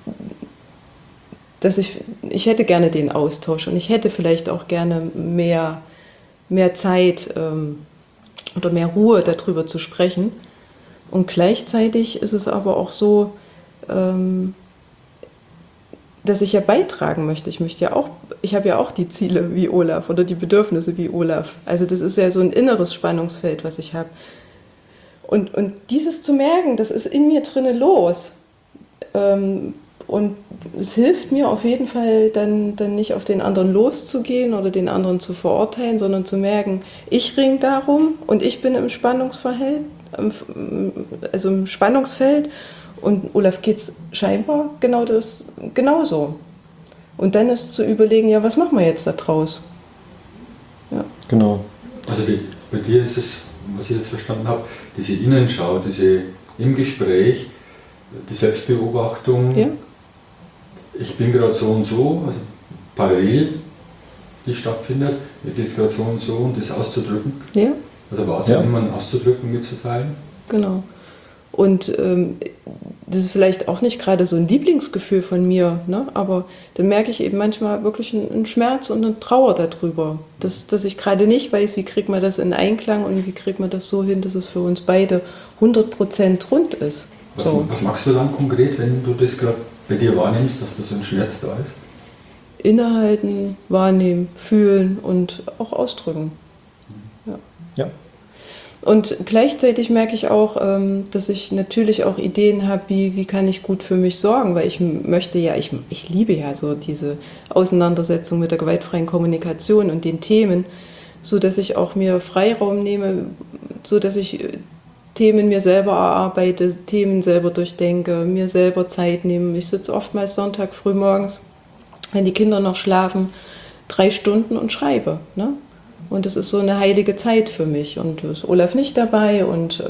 ich hätte gerne den Austausch und ich hätte vielleicht auch gerne mehr Zeit oder mehr Ruhe darüber zu sprechen. Und gleichzeitig ist es aber auch so, dass ich ja beitragen möchte. Ich habe ja auch die Ziele wie Olaf oder die Bedürfnisse wie Olaf. Also das ist ja so ein inneres Spannungsfeld, was ich habe. Und dieses zu merken, das ist in mir drinne los. Und es hilft mir auf jeden Fall dann nicht auf den anderen loszugehen oder den anderen zu verurteilen, sondern zu merken, ich ringe darum und ich bin im Spannungsverhältnis, also im Spannungsfeld, und Olaf geht's scheinbar genauso. Und dann ist zu überlegen, ja, was machen wir jetzt da draus? Ja. Genau. Also bei dir ist es, was ich jetzt verstanden habe, diese Innenschau, diese im Gespräch, die Selbstbeobachtung, Ja. Ich bin gerade so und so, also parallel, die stattfindet, mir geht es gerade so und das auszudrücken. Ja. Also wahrzunehmen, auszudrücken, mitzuteilen. Genau. Und das ist vielleicht auch nicht gerade so ein Lieblingsgefühl von mir, ne? Aber dann merke ich eben manchmal wirklich einen Schmerz und eine Trauer darüber, dass ich gerade nicht weiß, wie kriegt man das in Einklang und wie kriegt man das so hin, dass es für uns beide 100% rund ist. Was machst du dann konkret, wenn du das gerade bei dir wahrnimmst, dass da so ein Schmerz da ist? Innehalten, wahrnehmen, fühlen und auch ausdrücken. Ja. Und gleichzeitig merke ich auch, dass ich natürlich auch Ideen habe, wie kann ich gut für mich sorgen, weil ich möchte ja, ich liebe ja so diese Auseinandersetzung mit der gewaltfreien Kommunikation und den Themen, so dass ich auch mir Freiraum nehme, so dass ich Themen mir selber erarbeite, Themen selber durchdenke, mir selber Zeit nehme. Ich sitze oftmals Sonntag früh morgens, wenn die Kinder noch schlafen, 3 Stunden und schreibe, ne? Und das ist so eine heilige Zeit für mich. Und da ist Olaf nicht dabei und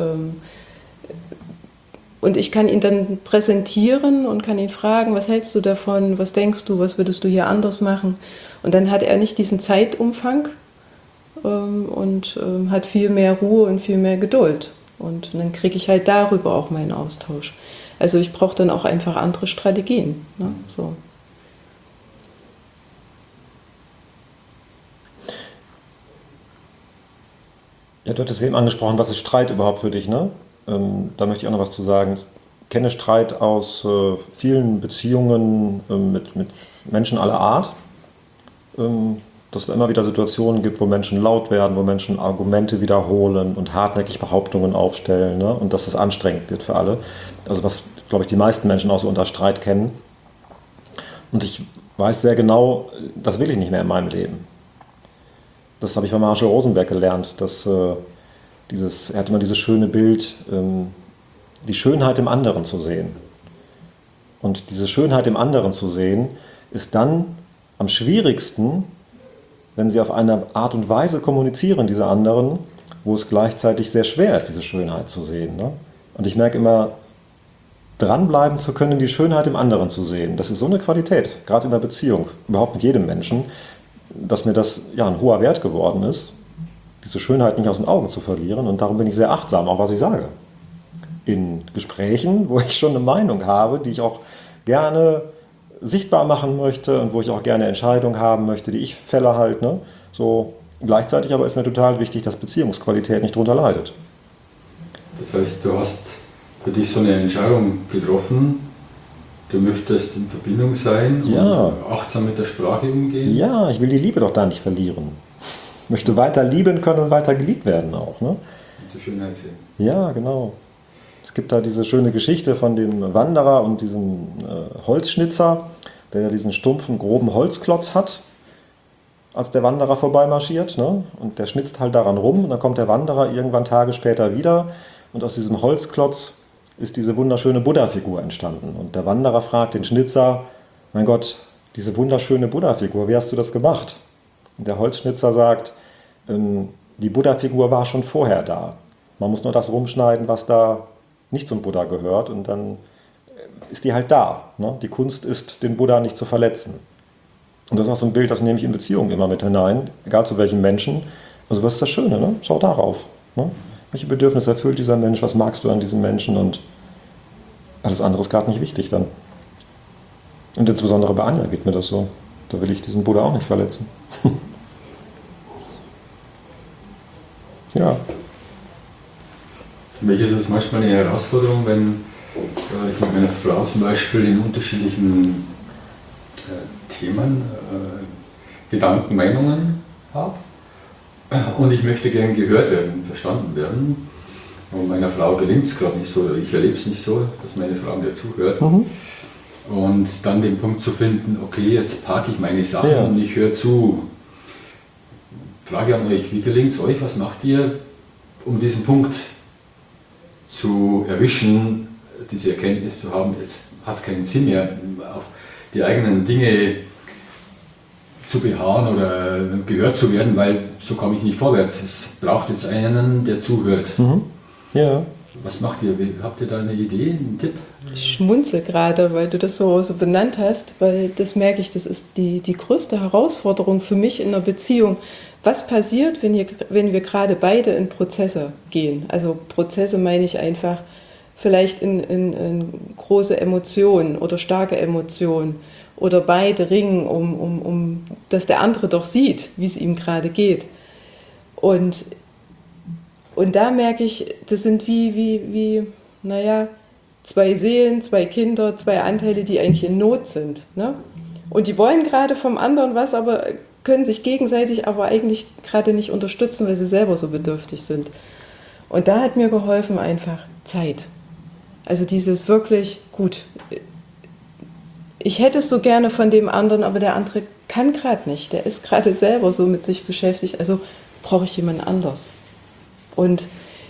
ich kann ihn dann präsentieren und kann ihn fragen, was hältst du davon, was denkst du, was würdest du hier anders machen? Und dann hat er nicht diesen Zeitumfang und hat viel mehr Ruhe und viel mehr Geduld. Und dann kriege ich halt darüber auch meinen Austausch. Also ich brauche dann auch einfach andere Strategien. Ne? So. Ja, du hattest eben angesprochen, was ist Streit überhaupt für dich, ne? Da möchte ich auch noch was zu sagen. Ich kenne Streit aus vielen Beziehungen mit Menschen aller Art. Dass es immer wieder Situationen gibt, wo Menschen laut werden, wo Menschen Argumente wiederholen und hartnäckig Behauptungen aufstellen, ne? Und dass das anstrengend wird für alle. Also was, glaube ich, die meisten Menschen auch so unter Streit kennen. Und ich weiß sehr genau, das will ich nicht mehr in meinem Leben. Das habe ich bei Marshall Rosenberg gelernt, dass er hat immer dieses schöne Bild, die Schönheit im anderen zu sehen. Und diese Schönheit im anderen zu sehen, ist dann am schwierigsten, wenn sie auf eine Art und Weise kommunizieren, diese anderen, wo es gleichzeitig sehr schwer ist, diese Schönheit zu sehen. Ne? Und ich merke immer, dranbleiben zu können, die Schönheit im anderen zu sehen, das ist so eine Qualität, gerade in der Beziehung, überhaupt mit jedem Menschen, dass mir das ja ein hoher Wert geworden ist, diese Schönheit nicht aus den Augen zu verlieren. Und darum bin ich sehr achtsam, auch was ich sage. In Gesprächen, wo ich schon eine Meinung habe, die ich auch gerne sichtbar machen möchte und wo ich auch gerne Entscheidungen haben möchte, die ich fälle halt. Ne? So, gleichzeitig aber ist mir total wichtig, dass Beziehungsqualität nicht drunter leidet. Das heißt, du hast für dich so eine Entscheidung getroffen, du möchtest in Verbindung sein und achtsam mit der Sprache umgehen? Ja, ich will die Liebe doch da nicht verlieren. Ich möchte weiter lieben können und weiter geliebt werden auch. Ne? Und die Schönheit sehen. Ja, genau. Es gibt da diese schöne Geschichte von dem Wanderer und diesem Holzschnitzer, der ja diesen stumpfen, groben Holzklotz hat, als der Wanderer vorbeimarschiert. Ne? Und der schnitzt halt daran rum und dann kommt der Wanderer irgendwann Tage später wieder und aus diesem Holzklotz ist diese wunderschöne Buddha-Figur entstanden. Und der Wanderer fragt den Schnitzer, mein Gott, diese wunderschöne Buddha-Figur, wie hast du das gemacht? Und der Holzschnitzer sagt, die Buddha-Figur war schon vorher da. Man muss nur das rumschneiden, was da nicht zum Buddha gehört und dann ist die halt da. Ne? Die Kunst ist, den Buddha nicht zu verletzen. Und das ist auch so ein Bild, das nehme ich in Beziehungen immer mit hinein, egal zu welchem Menschen. Also was ist das Schöne, ne? Schau darauf. Ne? Welche Bedürfnisse erfüllt dieser Mensch, was magst du an diesem Menschen und alles andere ist gerade nicht wichtig dann. Und insbesondere bei Anja geht mir das so. Da will ich diesen Buddha auch nicht verletzen. Ja. Für mich ist es manchmal eine Herausforderung, wenn ich mit meiner Frau zum Beispiel in unterschiedlichen Themen Gedanken, Meinungen habe und ich möchte gern gehört werden, verstanden werden. Und meiner Frau gelingt es gerade nicht so, oder ich erlebe es nicht so, dass meine Frau mir zuhört. und dann den Punkt zu finden, okay, jetzt parke ich meine Sachen und ich höre zu. Frage an euch, wie gelingt es euch, was macht ihr, um diesen Punkt zu erwischen, diese Erkenntnis zu haben, jetzt hat es keinen Sinn mehr, auf die eigenen Dinge zu beharren oder gehört zu werden, weil so komme ich nicht vorwärts. Es braucht jetzt einen, der zuhört. Ja. Was macht ihr? Habt ihr da eine Idee, einen Tipp? Ich schmunzel gerade, weil du das so benannt hast, weil das merke ich, das ist die größte Herausforderung für mich in einer Beziehung. Was passiert, wenn wir gerade beide in Prozesse gehen? Also Prozesse meine ich einfach vielleicht in große Emotionen oder starke Emotionen oder beide ringen, um dass der andere doch sieht, wie es ihm gerade geht. Und da merke ich, das sind wie zwei Seelen, zwei Kinder, zwei Anteile, die eigentlich in Not sind. Ne? Und die wollen gerade vom anderen was, aber können sich gegenseitig aber eigentlich gerade nicht unterstützen, weil sie selber so bedürftig sind. Und da hat mir geholfen einfach Zeit. Also dieses wirklich, gut, ich hätte es so gerne von dem anderen, aber der andere kann gerade nicht. Der ist gerade selber so mit sich beschäftigt, also brauche ich jemand anders. Und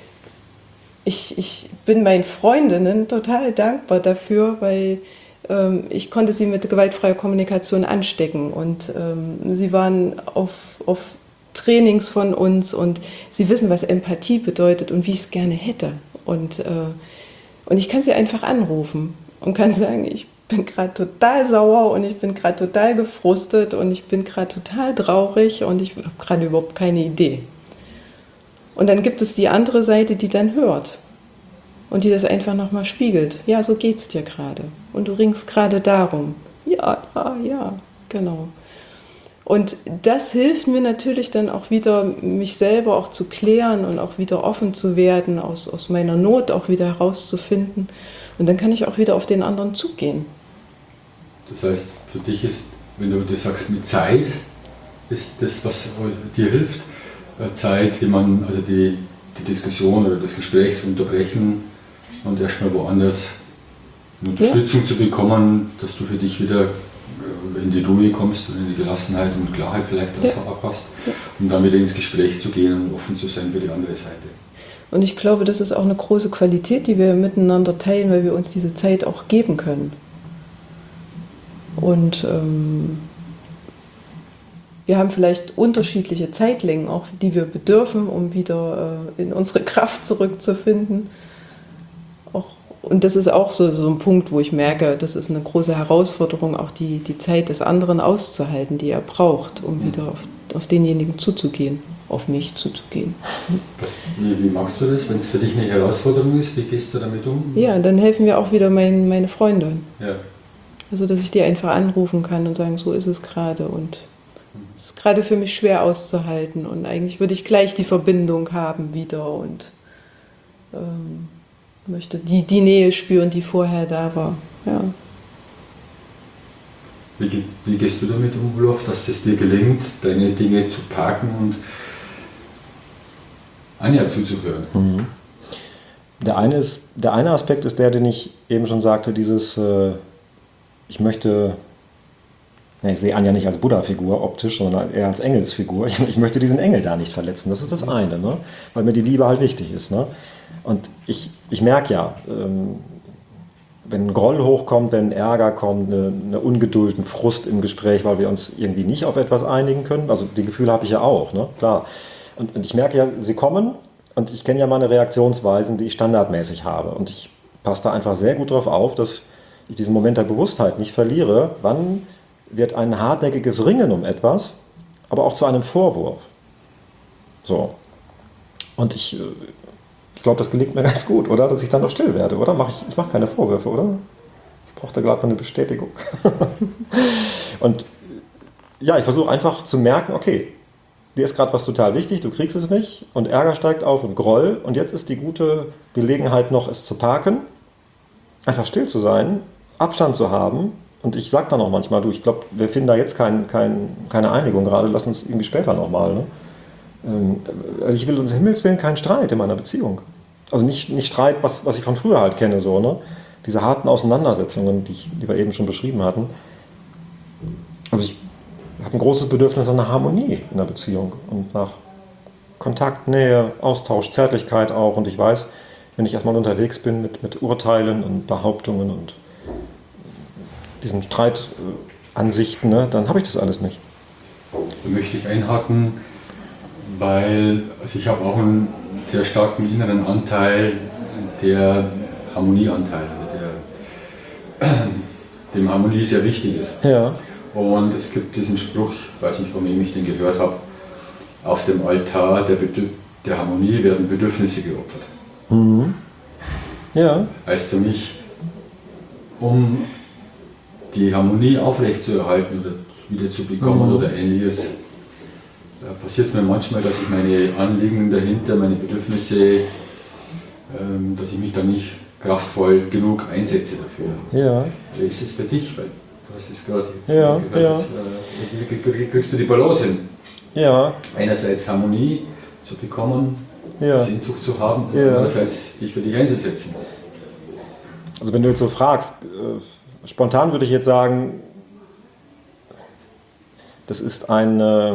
ich bin meinen Freundinnen total dankbar dafür, weil ich konnte sie mit gewaltfreier Kommunikation anstecken. Und sie waren auf Trainings von uns und sie wissen, was Empathie bedeutet und wie ich es gerne hätte. Und ich kann sie einfach anrufen und kann sagen, ich bin gerade total sauer und ich bin gerade total gefrustet und ich bin gerade total traurig und ich habe gerade überhaupt keine Idee. Und dann gibt es die andere Seite, die dann hört und die das einfach nochmal spiegelt. Ja, so geht's dir gerade und du ringst gerade darum. Ja, genau. Und das hilft mir natürlich dann auch wieder, mich selber auch zu klären und auch wieder offen zu werden, aus meiner Not auch wieder herauszufinden. Und dann kann ich auch wieder auf den anderen zugehen. Das heißt, für dich ist, wenn du das sagst, mit Zeit, ist das, was dir hilft, Zeit, also die Diskussion oder das Gespräch zu unterbrechen und erstmal woanders Unterstützung zu bekommen, dass du für dich wieder in die Ruhe kommst und in die Gelassenheit und Klarheit vielleicht auch hast, um dann wieder ins Gespräch zu gehen und offen zu sein für die andere Seite. Und ich glaube, das ist auch eine große Qualität, die wir miteinander teilen, weil wir uns diese Zeit auch geben können. Und wir haben vielleicht unterschiedliche Zeitlängen, auch die wir bedürfen, um wieder in unsere Kraft zurückzufinden. Und das ist auch so ein Punkt, wo ich merke, das ist eine große Herausforderung, auch die Zeit des anderen auszuhalten, die er braucht, um wieder auf denjenigen zuzugehen, auf mich zuzugehen. Wie magst du das, wenn es für dich eine Herausforderung ist? Wie gehst du damit um? Ja, dann helfen mir auch wieder meine Freunde. Ja. Also, dass ich die einfach anrufen kann und sagen, so ist es gerade und es ist gerade für mich schwer auszuhalten und eigentlich würde ich gleich die Verbindung haben wieder und möchte die Nähe spüren, die vorher da war. Ja. Wie gehst du damit um, Olaf, dass es dir gelingt, deine Dinge zu parken und Anja zuzuhören? Mhm. Der eine Aspekt ist der, den ich eben schon sagte, dieses ich sehe Anja nicht als Buddha-Figur optisch, sondern eher als Engelsfigur. Ich möchte diesen Engel da nicht verletzen, das ist das eine, ne? Weil mir die Liebe halt wichtig ist. Ne? Und ich merke ja, wenn ein Groll hochkommt, wenn ein Ärger kommt, eine Ungeduld, ein Frust im Gespräch, weil wir uns irgendwie nicht auf etwas einigen können, also die Gefühle habe ich ja auch, ne? Klar. Und ich merke ja, sie kommen und ich kenne ja meine Reaktionsweisen, die ich standardmäßig habe. Und ich passe da einfach sehr gut drauf auf, dass ich diesen Moment der Bewusstheit nicht verliere, wann wird ein hartnäckiges Ringen um etwas, aber auch zu einem Vorwurf. So. Und ich glaube, das gelingt mir ganz gut, oder? Dass ich dann noch still werde, oder? Ich mache keine Vorwürfe, oder? Ich brauche da gerade mal eine Bestätigung. Und ja, ich versuche einfach zu merken, okay, dir ist gerade was total wichtig, du kriegst es nicht und Ärger steigt auf und Groll und jetzt ist die gute Gelegenheit noch, es zu parken, einfach still zu sein, Abstand zu haben. Und ich sage dann auch manchmal, du, ich glaube, wir finden da jetzt keine Einigung gerade, lass uns irgendwie später nochmal. Ne? Ich will um Himmels Willen keinen Streit in meiner Beziehung. Also nicht Streit, was ich von früher halt kenne, so, ne? diese harten Auseinandersetzungen, die wir eben schon beschrieben hatten. Also ich habe ein großes Bedürfnis nach Harmonie in der Beziehung und nach Kontakt, Nähe, Austausch, Zärtlichkeit auch. Und ich weiß, wenn ich erstmal unterwegs bin mit Urteilen und Behauptungen und diesen Streitansichten, ne, dann habe ich das alles nicht. Da möchte ich einhaken, weil ich habe auch einen sehr starken inneren Anteil, der Harmonieanteil, dem Harmonie sehr wichtig ist. Ja. Und es gibt diesen Spruch, ich weiß nicht, von wem ich den gehört habe, auf dem Altar der Harmonie werden Bedürfnisse geopfert. Mhm. Ja. Heißt für mich, um die Harmonie aufrechtzuerhalten oder wieder zu bekommen oder ähnliches, passiert es mir manchmal, dass ich meine Anliegen dahinter, meine Bedürfnisse, dass ich mich da nicht kraftvoll genug einsetze dafür. Ja. Wie ist es für dich? Weil du hast es gerade gehört, wie kriegst du die Balance hin? Ja. Einerseits Harmonie zu bekommen, Sehnsucht zu haben, und andererseits dich für dich einzusetzen. Also wenn du jetzt so fragst, spontan würde ich jetzt sagen, das ist ein, ja,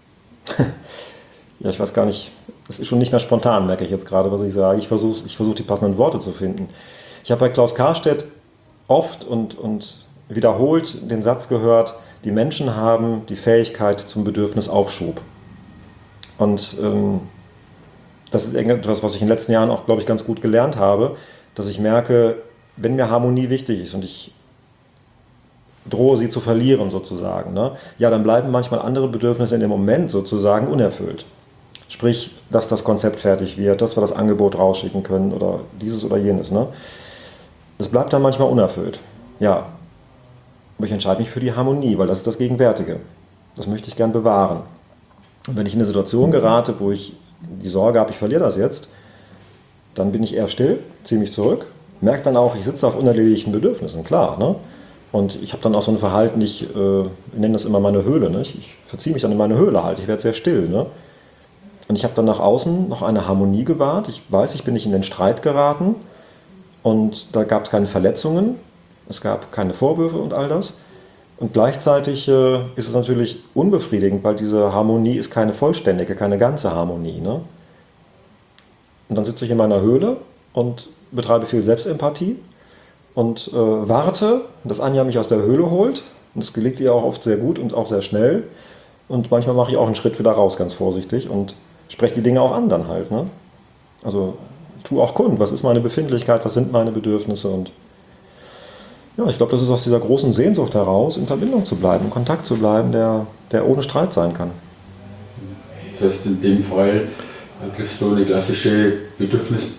ich weiß gar nicht, das ist schon nicht mehr spontan, merke ich jetzt gerade, was ich sage. Ich versuche die passenden Worte zu finden. Ich habe bei Klaus Karstedt oft und wiederholt den Satz gehört, die Menschen haben die Fähigkeit zum Bedürfnisaufschub. Und das ist etwas, was ich in den letzten Jahren auch, glaube ich, ganz gut gelernt habe, dass ich merke, wenn mir Harmonie wichtig ist und ich drohe sie zu verlieren sozusagen, ne, ja, dann bleiben manchmal andere Bedürfnisse in dem Moment sozusagen unerfüllt. Sprich, dass das Konzept fertig wird, dass wir das Angebot rausschicken können oder dieses oder jenes. Ne? Das bleibt dann manchmal unerfüllt. Ja, aber ich entscheide mich für die Harmonie, weil das ist das Gegenwärtige. Das möchte ich gern bewahren. Und wenn ich in eine Situation gerate, wo ich die Sorge habe, ich verliere das jetzt, dann bin ich eher still, ziehe mich zurück, merke dann auch, ich sitze auf unerledigten Bedürfnissen, klar. Ne? Und ich habe dann auch so ein Verhalten, ich nenne das immer meine Höhle. Ne? Ich verziehe mich dann in meine Höhle halt, ich werde sehr still. Ne? Und ich habe dann nach außen noch eine Harmonie gewahrt. Ich weiß, ich bin nicht in den Streit geraten und da gab es keine Verletzungen, es gab keine Vorwürfe und all das. Und gleichzeitig ist es natürlich unbefriedigend, weil diese Harmonie ist keine vollständige, keine ganze Harmonie. Ne? Und dann sitze ich in meiner Höhle und betreibe viel Selbstempathie und warte, dass Anja mich aus der Höhle holt. Und das gelingt ihr auch oft sehr gut und auch sehr schnell. Und manchmal mache ich auch einen Schritt wieder raus, ganz vorsichtig, und spreche die Dinge auch an dann halt. Ne? Also tu auch kund, was ist meine Befindlichkeit, was sind meine Bedürfnisse. Und ja, ich glaube, das ist aus dieser großen Sehnsucht heraus, in Verbindung zu bleiben, in Kontakt zu bleiben, der ohne Streit sein kann. Das heißt, in dem Fall triffst du eine klassische Bedürfniswaage,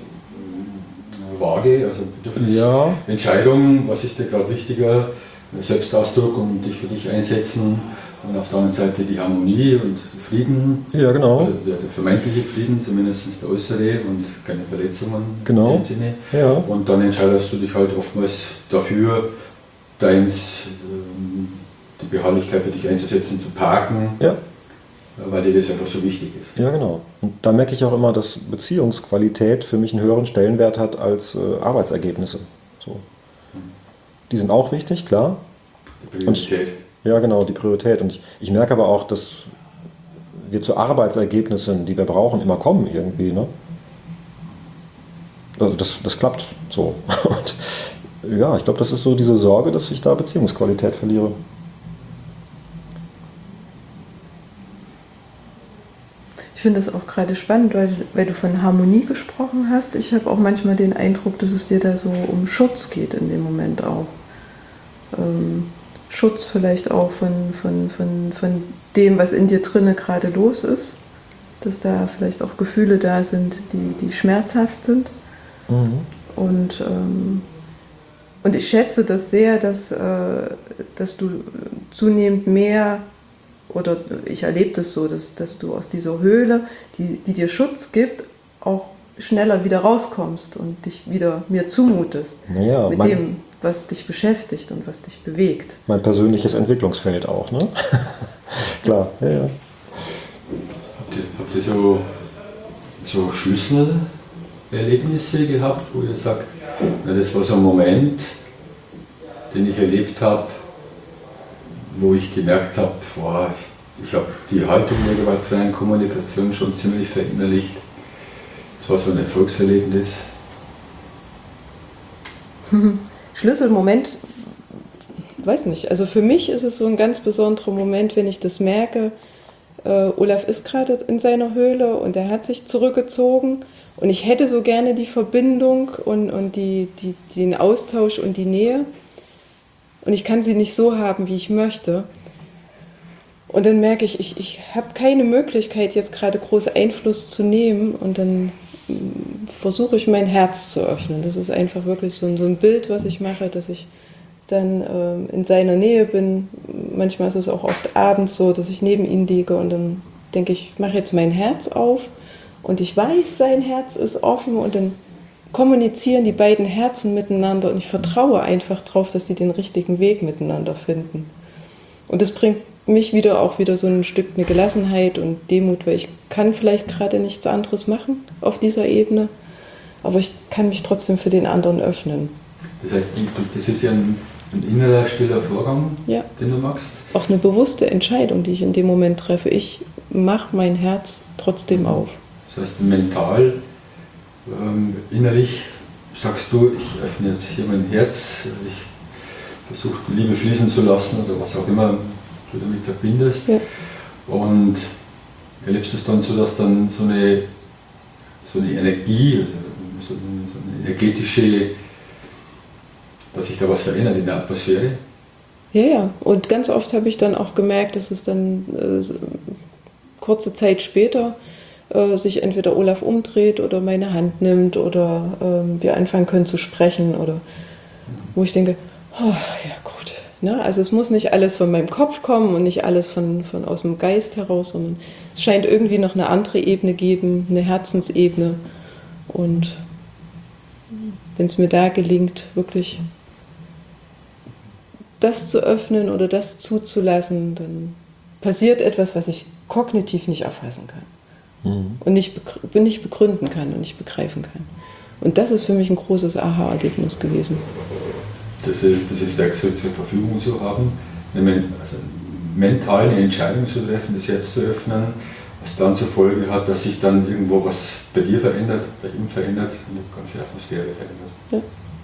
also Bedürfnisentscheidung. Was ist dir gerade wichtiger? Selbstausdruck und dich für dich einsetzen. Und auf der anderen Seite die Harmonie und Frieden. Ja, genau. Also der vermeintliche Frieden, zumindest der äußere, und keine Verletzungen genau. in dem Sinne. Ja. Und dann entscheidest du dich halt oftmals dafür, die Beharrlichkeit für dich einzusetzen, zu parken, ja. weil dir das einfach so wichtig ist. Ja, genau. Und da merke ich auch immer, dass Beziehungsqualität für mich einen höheren Stellenwert hat als Arbeitsergebnisse. So. Die sind auch wichtig, klar. Die Priorität. Ja, genau, die Priorität. Und ich merke aber auch, dass wir zu Arbeitsergebnissen, die wir brauchen, immer kommen irgendwie. Ne? Also das klappt so. Und ja, ich glaube, das ist so diese Sorge, dass ich da Beziehungsqualität verliere. Ich finde das auch gerade spannend, weil du von Harmonie gesprochen hast. Ich habe auch manchmal den Eindruck, dass es dir da so um Schutz geht in dem Moment auch. Schutz vielleicht auch von dem, was in dir drinne gerade los ist. Dass da vielleicht auch Gefühle da sind, die schmerzhaft sind. Mhm. Und ich schätze das sehr, dass du zunehmend mehr, oder ich erlebe das so, dass du aus dieser Höhle, die dir Schutz gibt, auch schneller wieder rauskommst und dich wieder mir zumutest. Naja, mit dem, was dich beschäftigt und was dich bewegt. Mein persönliches Entwicklungsfeld auch, ne? Klar, ja. Habt ihr so Schlüsselerlebnisse gehabt, wo ihr sagt, Ja, das war so ein Moment, den ich erlebt habe, wo ich gemerkt habe, ich habe die Haltung der gewaltfreien Kommunikation schon ziemlich verinnerlicht. Das war so ein Erfolgserlebnis. Schlüsselmoment, weiß nicht. Also für mich ist es so ein ganz besonderer Moment, wenn ich das merke. Olaf ist gerade in seiner Höhle und er hat sich zurückgezogen und ich hätte so gerne die Verbindung und den Austausch und die Nähe und ich kann sie nicht so haben, wie ich möchte. Und dann merke ich habe keine Möglichkeit, jetzt gerade großen Einfluss zu nehmen und dann versuche ich mein Herz zu öffnen. Das ist einfach wirklich so ein Bild, was ich mache, dass ich dann in seiner Nähe bin. Manchmal ist es auch oft abends so, dass ich neben ihm liege und dann denke ich mache jetzt mein Herz auf und ich weiß, sein Herz ist offen und dann kommunizieren die beiden Herzen miteinander und ich vertraue einfach darauf, dass sie den richtigen Weg miteinander finden. Und das bringt mich auch wieder so ein Stück eine Gelassenheit und Demut, weil ich kann vielleicht gerade nichts anderes machen auf dieser Ebene, aber ich kann mich trotzdem für den anderen öffnen. Das heißt, das ist ja ein innerer, stiller Vorgang, ja, den du machst? Auch eine bewusste Entscheidung, die ich in dem Moment treffe. Ich mache mein Herz trotzdem auf. Das heißt, mental, innerlich sagst du, ich öffne jetzt hier mein Herz, ich versuche die Liebe fließen zu lassen oder was auch immer du damit verbindest. Ja. Und erlebst du es dann so, dass dann so eine Energie, so eine energetische, dass sich da was verändert in der Atmosphäre? Ja. Und ganz oft habe ich dann auch gemerkt, dass es dann kurze Zeit später sich entweder Olaf umdreht oder meine Hand nimmt oder wir anfangen können zu sprechen oder wo ich denke, oh, ja gut. Ne? Also es muss nicht alles von meinem Kopf kommen und nicht alles von aus dem Geist heraus, sondern es scheint irgendwie noch eine andere Ebene geben, eine Herzensebene. Und wenn es mir da gelingt, wirklich das zu öffnen oder das zuzulassen, dann passiert etwas, was ich kognitiv nicht erfassen kann. Und nicht begründen kann und nicht begreifen kann. Und das ist für mich ein großes Aha-Erlebnis gewesen. Dieses Werkzeug zur Verfügung zu haben, mental eine Entscheidung zu treffen, das Herz zu öffnen, was dann zur Folge hat, dass sich dann irgendwo was bei dir verändert, bei ihm verändert und die ganze Atmosphäre verändert. Ja.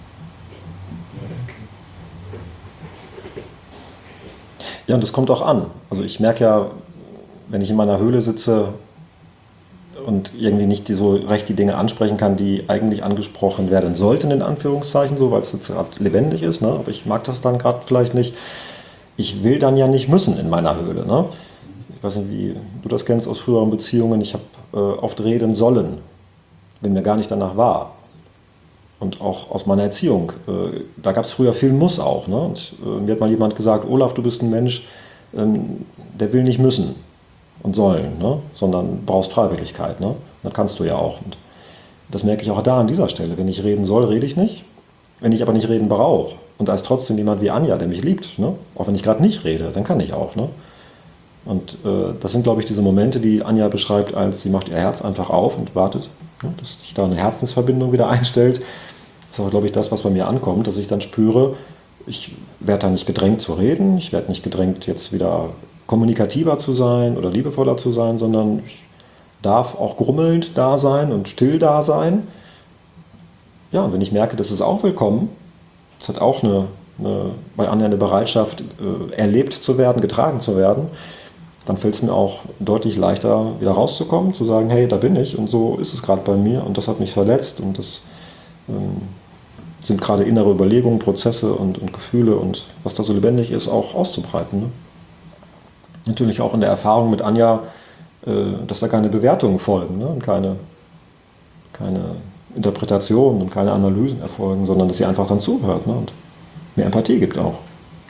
Ja, und das kommt auch an. Also ich merke ja, wenn ich in meiner Höhle sitze und irgendwie nicht so recht die Dinge ansprechen kann, die eigentlich angesprochen werden sollten, in Anführungszeichen, so, weil es jetzt gerade lebendig ist, ne? Aber ich mag das dann gerade vielleicht nicht. Ich will dann ja nicht müssen in meiner Höhle. Ne? Ich weiß nicht, wie du das kennst aus früheren Beziehungen. Ich habe oft reden sollen, wenn mir gar nicht danach war. Und auch aus meiner Erziehung. Da gab es früher viel Muss auch. Ne? Und mir hat mal jemand gesagt, Olaf, du bist ein Mensch, der will nicht müssen und sollen, ne? Sondern brauchst Freiwilligkeit. Ne? Das kannst du ja auch. Und das merke ich auch da an dieser Stelle. Wenn ich reden soll, rede ich nicht. Wenn ich aber nicht reden brauche und da ist trotzdem jemand wie Anja, der mich liebt, ne? Auch wenn ich gerade nicht rede, dann kann ich auch. Ne? Und das sind, glaube ich, diese Momente, die Anja beschreibt, als sie macht ihr Herz einfach auf und wartet, ne? Dass sich da eine Herzensverbindung wieder einstellt. Das ist auch, glaube ich, das, was bei mir ankommt, dass ich dann spüre, ich werde da nicht gedrängt zu reden, ich werde nicht gedrängt, jetzt wieder kommunikativer zu sein oder liebevoller zu sein, sondern ich darf auch grummelnd da sein und still da sein. Ja, und wenn ich merke, das ist auch willkommen, es hat auch bei Anja eine Bereitschaft, erlebt zu werden, getragen zu werden, dann fällt es mir auch deutlich leichter, wieder rauszukommen, zu sagen, hey, da bin ich und so ist es gerade bei mir und das hat mich verletzt und das sind gerade innere Überlegungen, Prozesse und Gefühle und was da so lebendig ist, auch auszubreiten. Ne? Natürlich auch in der Erfahrung mit Anja, dass da keine Bewertungen folgen, ne? Und keine Interpretationen und keine Analysen erfolgen, sondern dass sie einfach dann zuhört, ne? Und mehr Empathie gibt auch.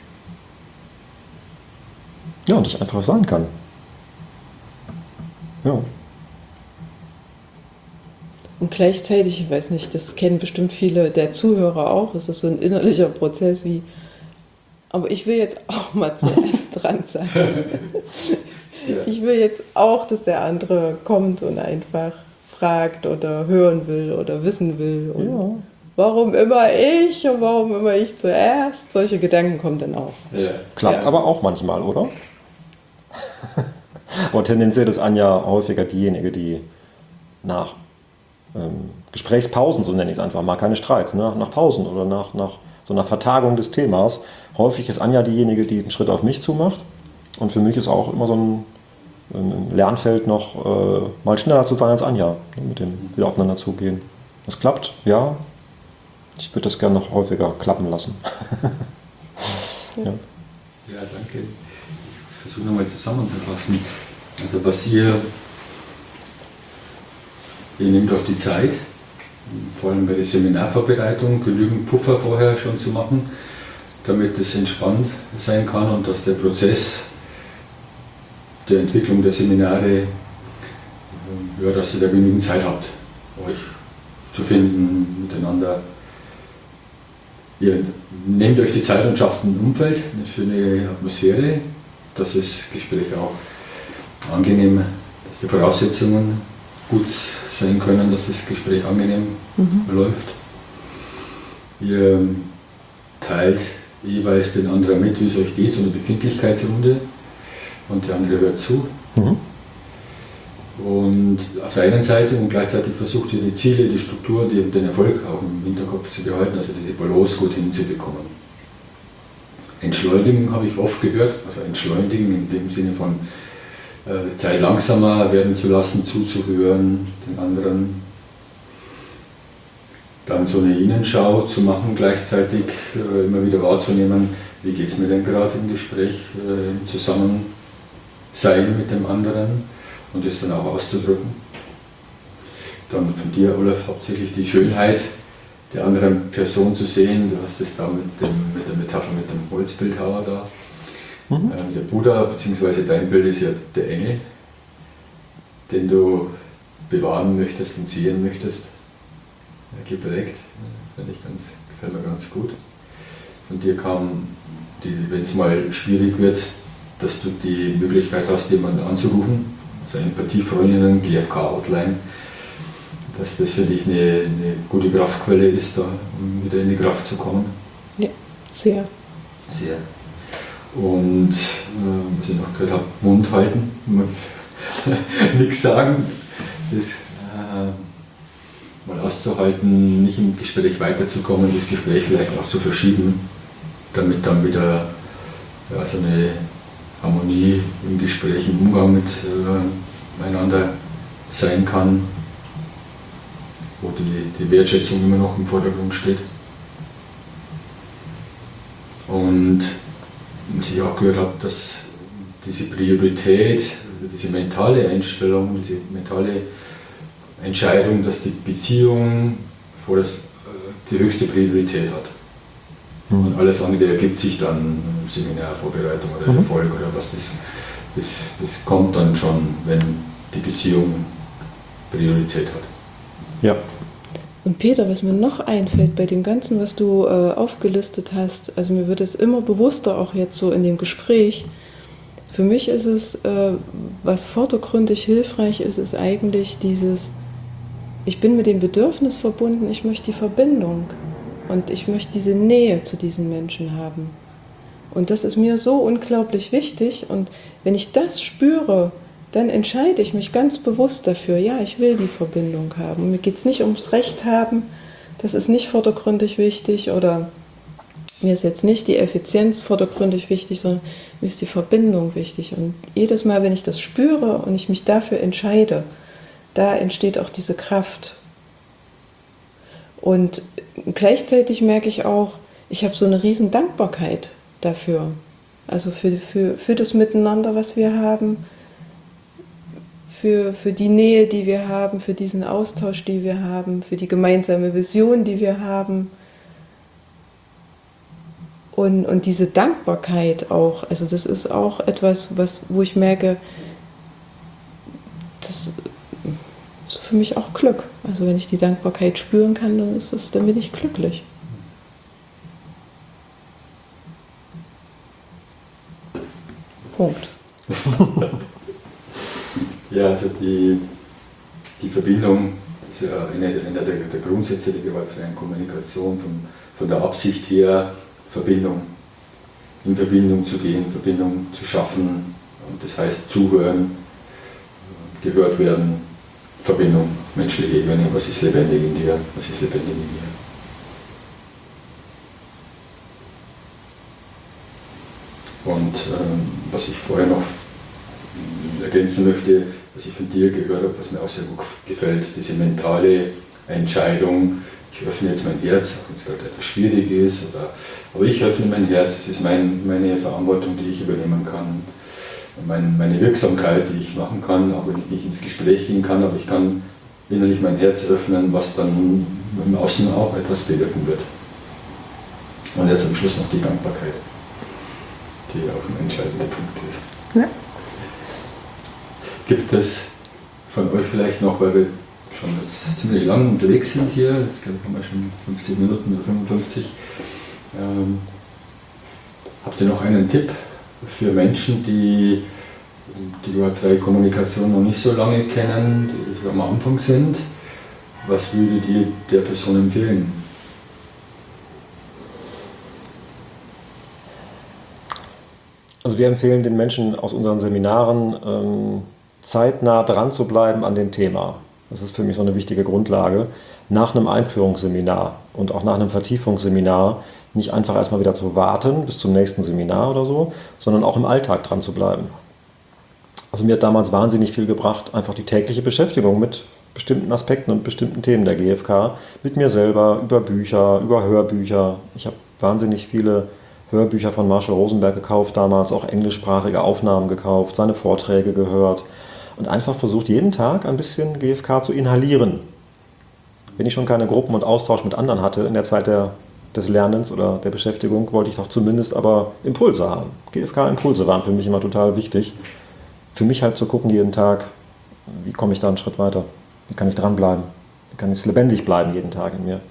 Ja, und ich einfach sein kann. Ja. Und gleichzeitig, ich weiß nicht, das kennen bestimmt viele der Zuhörer auch, es ist so ein innerlicher Prozess wie, aber ich will jetzt auch mal zuerst dran sein. Ja. Ich will jetzt auch, dass der andere kommt und einfach fragt oder hören will oder wissen will. Und warum immer ich und warum immer ich zuerst? Solche Gedanken kommen dann auch. Ja. Klappt aber auch manchmal, oder? Aber tendenziell ist Anja häufiger diejenige, die nach Gesprächspausen, so nenne ich es einfach mal, keine Streits, ne? Nach Pausen oder nach so einer Vertagung des Themas, häufig ist Anja diejenige, die einen Schritt auf mich zumacht. Und für mich ist auch immer so ein Lernfeld noch, mal schneller zu sein als Anja, mit dem wieder aufeinander zugehen. Das klappt, ja. Ich würde das gerne noch häufiger klappen lassen. Ja, danke. Ich versuche nochmal zusammenzufassen. Also was ihr nehmt auch die Zeit, vor allem bei der Seminarvorbereitung, genügend Puffer vorher schon zu machen, damit es entspannt sein kann und dass der Prozess der Entwicklung der Seminare, ja, dass ihr da genügend Zeit habt, euch zu finden, miteinander. Ihr nehmt euch die Zeit und schafft ein Umfeld, eine schöne Atmosphäre, dass das Gespräch auch angenehm, dass die Voraussetzungen gut sein können, dass das Gespräch angenehm läuft. Ihr teilt jeweils den anderen mit, wie es euch geht, so eine Befindlichkeitsrunde, und der andere hört zu. Und auf der einen Seite und gleichzeitig versucht ihr die Ziele, die Struktur, den Erfolg auch im Hinterkopf zu behalten, also diese Balance gut hinzubekommen. Entschleunigen habe ich oft gehört, also entschleunigen in dem Sinne von Zeit langsamer werden zu lassen, zuzuhören, den anderen. Dann so eine Innenschau zu machen, gleichzeitig immer wieder wahrzunehmen, wie geht es mir denn gerade im Gespräch, im Zusammensein mit dem anderen und das dann auch auszudrücken. Dann von dir, Olaf, hauptsächlich die Schönheit der anderen Person zu sehen. Du hast es da mit der Metapher mit dem Holzbildhauer da. Der Buddha, beziehungsweise dein Bild ist ja der Engel, den du bewahren möchtest und sehen möchtest. Geprägt, gefällt mir ganz gut. Von dir kam, wenn es mal schwierig wird, dass du die Möglichkeit hast, jemanden anzurufen, also Empathiefreundinnen, GFK-Outline, dass das für dich eine gute Kraftquelle ist, da, um wieder in die Kraft zu kommen. Ja, sehr. Sehr. Und was ich noch gehört habe, Mund halten, nichts sagen, das mal auszuhalten, nicht im Gespräch weiterzukommen, das Gespräch vielleicht auch zu verschieben, damit dann wieder so eine Harmonie im Gespräch, im Umgang miteinander sein kann, wo die Wertschätzung immer noch im Vordergrund steht. Und was ich auch gehört habe, dass diese Priorität, diese mentale Einstellung, diese mentale Entscheidung, dass die Beziehung die höchste Priorität hat. Und alles andere ergibt sich dann, Seminarvorbereitung oder Erfolg oder was das kommt dann schon, wenn die Beziehung Priorität hat. Ja. Und Peter, was mir noch einfällt bei dem Ganzen, was du aufgelistet hast, also mir wird es immer bewusster, auch jetzt so in dem Gespräch, für mich ist es, was vordergründig hilfreich ist, ist eigentlich dieses, ich bin mit dem Bedürfnis verbunden, ich möchte die Verbindung und ich möchte diese Nähe zu diesen Menschen haben. Und das ist mir so unglaublich wichtig und wenn ich das spüre, dann entscheide ich mich ganz bewusst dafür, ja, ich will die Verbindung haben. Und mir geht es nicht ums Recht haben, das ist nicht vordergründig wichtig oder mir ist jetzt nicht die Effizienz vordergründig wichtig, sondern mir ist die Verbindung wichtig. Und jedes Mal, wenn ich das spüre und ich mich dafür entscheide, da entsteht auch diese Kraft. Und gleichzeitig merke ich auch, ich habe so eine riesen Dankbarkeit dafür. Also für das Miteinander, was wir haben, für die Nähe, die wir haben, für diesen Austausch, den wir haben, für die gemeinsame Vision, die wir haben. Und diese Dankbarkeit auch, also das ist auch etwas, wo ich merke, das ist für mich auch Glück. Also wenn ich die Dankbarkeit spüren kann, dann bin ich glücklich. Punkt. Ja, also die Verbindung, ist ja einer der Grundsätze der gewaltfreien Kommunikation, von der Absicht her Verbindung, in Verbindung zu gehen, Verbindung zu schaffen, und das heißt zuhören, gehört werden, Verbindung, menschliche Ebene, was ist lebendig in dir, was ist lebendig in mir. Und was ich vorher noch ergänzen möchte, was ich von dir gehört habe, was mir auch sehr gut gefällt, diese mentale Entscheidung, ich öffne jetzt mein Herz, auch wenn es gerade etwas schwierig ist, aber ich öffne mein Herz, das ist meine Verantwortung, die ich übernehmen kann, meine Wirksamkeit, die ich machen kann, auch wenn ich nicht ins Gespräch gehen kann, aber ich kann innerlich mein Herz öffnen, was dann im Außen auch etwas bewirken wird. Und jetzt am Schluss noch die Dankbarkeit, die auch ein entscheidender Punkt ist. Ja. Gibt es von euch vielleicht noch, weil wir schon jetzt ziemlich lang unterwegs sind hier, ich glaube, haben wir schon 50 Minuten oder 55, habt ihr noch einen Tipp für Menschen, die die gewaltfreie Kommunikation noch nicht so lange kennen, die am Anfang sind? Was würdet ihr der Person empfehlen? Also wir empfehlen den Menschen aus unseren Seminaren, zeitnah dran zu bleiben an dem Thema. Das ist für mich so eine wichtige Grundlage. Nach einem Einführungsseminar und auch nach einem Vertiefungsseminar nicht einfach erstmal wieder zu warten bis zum nächsten Seminar oder so, sondern auch im Alltag dran zu bleiben. Also mir hat damals wahnsinnig viel gebracht, einfach die tägliche Beschäftigung mit bestimmten Aspekten und bestimmten Themen der GfK, mit mir selber, über Bücher, über Hörbücher. Ich habe wahnsinnig viele Hörbücher von Marshall Rosenberg gekauft, damals auch englischsprachige Aufnahmen gekauft, seine Vorträge gehört und einfach versucht, jeden Tag ein bisschen GfK zu inhalieren. Wenn ich schon keine Gruppen und Austausch mit anderen hatte in der Zeit des Lernens oder der Beschäftigung, wollte ich doch zumindest aber Impulse haben. GfK-Impulse waren für mich immer total wichtig. Für mich halt zu gucken jeden Tag, wie komme ich da einen Schritt weiter? Wie kann ich dranbleiben? Wie kann ich lebendig bleiben jeden Tag in mir?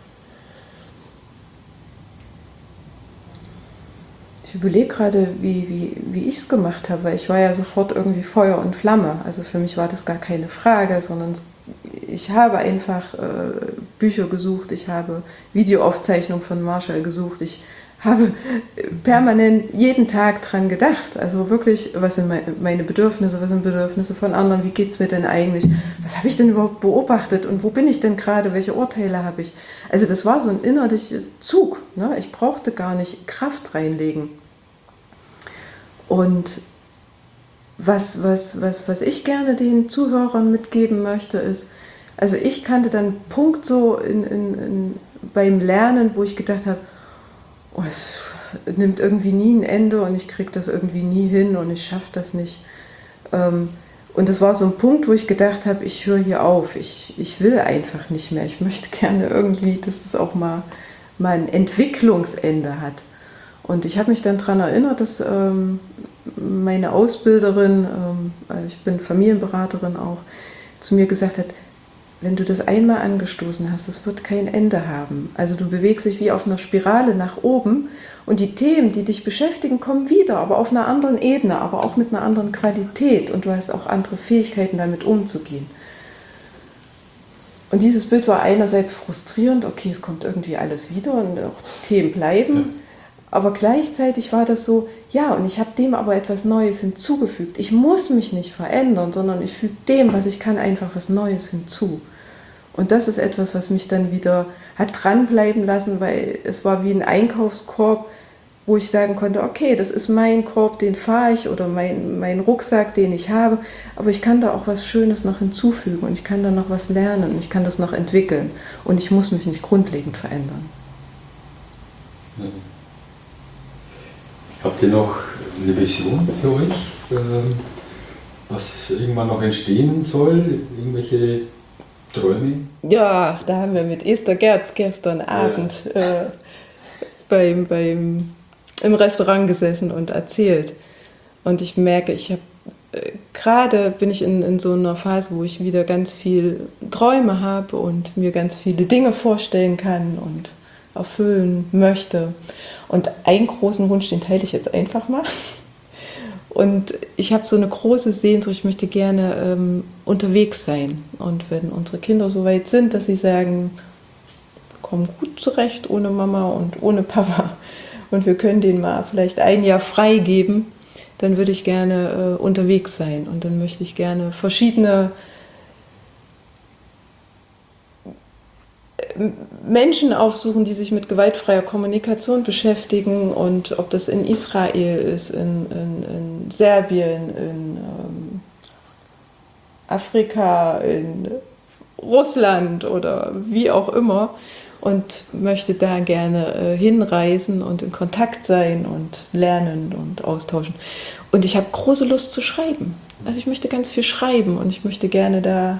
Ich überlege gerade, wie ich es gemacht habe, weil ich war ja sofort irgendwie Feuer und Flamme. Also für mich war das gar keine Frage, sondern ich habe einfach Bücher gesucht, ich habe Videoaufzeichnungen von Marshall gesucht, ich habe permanent jeden Tag dran gedacht. Also wirklich, was sind meine Bedürfnisse, was sind Bedürfnisse von anderen, wie geht es mir denn eigentlich, was habe ich denn überhaupt beobachtet und wo bin ich denn gerade, welche Urteile habe ich. Also das war so ein innerlicher Zug, ne? Ich brauchte gar nicht Kraft reinlegen. Und was ich gerne den Zuhörern mitgeben möchte, ist, also ich kannte dann einen Punkt so beim Lernen, wo ich gedacht habe, oh, es nimmt irgendwie nie ein Ende und ich kriege das irgendwie nie hin und ich schaffe das nicht. Und das war so ein Punkt, wo ich gedacht habe, ich höre hier auf, ich will einfach nicht mehr. Ich möchte gerne irgendwie, dass das auch mal ein Entwicklungsende hat. Und ich habe mich dann daran erinnert, dass meine Ausbilderin, ich bin Familienberaterin auch, zu mir gesagt hat, wenn du das einmal angestoßen hast, das wird kein Ende haben. Also du bewegst dich wie auf einer Spirale nach oben und die Themen, die dich beschäftigen, kommen wieder, aber auf einer anderen Ebene, aber auch mit einer anderen Qualität und du hast auch andere Fähigkeiten, damit umzugehen. Und dieses Bild war einerseits frustrierend, okay, es kommt irgendwie alles wieder und auch Themen bleiben, ja. Aber gleichzeitig war das so, ja, und ich habe dem aber etwas Neues hinzugefügt. Ich muss mich nicht verändern, sondern ich füge dem, was ich kann, einfach was Neues hinzu. Und das ist etwas, was mich dann wieder hat dranbleiben lassen, weil es war wie ein Einkaufskorb, wo ich sagen konnte, okay, das ist mein Korb, den fahre ich, oder mein Rucksack, den ich habe, aber ich kann da auch was Schönes noch hinzufügen und ich kann da noch was lernen und ich kann das noch entwickeln und ich muss mich nicht grundlegend verändern. Habt ihr noch eine Vision für euch, was irgendwann noch entstehen soll? Irgendwelche Träume? Ja, da haben wir mit Esther Gerz gestern Abend im Restaurant gesessen und erzählt. Und ich merke, gerade bin ich in so einer Phase, wo ich wieder ganz viel Träume habe und mir ganz viele Dinge vorstellen kann und erfüllen möchte. Und einen großen Wunsch, den teile ich jetzt einfach mal. Und ich habe so eine große Sehnsucht, ich möchte gerne unterwegs sein. Und wenn unsere Kinder so weit sind, dass sie sagen, wir kommen gut zurecht ohne Mama und ohne Papa und wir können denen mal vielleicht ein Jahr frei geben, dann würde ich gerne unterwegs sein. Und dann möchte ich gerne verschiedene Menschen aufsuchen, die sich mit gewaltfreier Kommunikation beschäftigen, und ob das in Israel ist, in Serbien, in Afrika, in Russland oder wie auch immer, und möchte da gerne hinreisen und in Kontakt sein und lernen und austauschen. Und ich habe große Lust zu schreiben. Also ich möchte ganz viel schreiben und ich möchte gerne da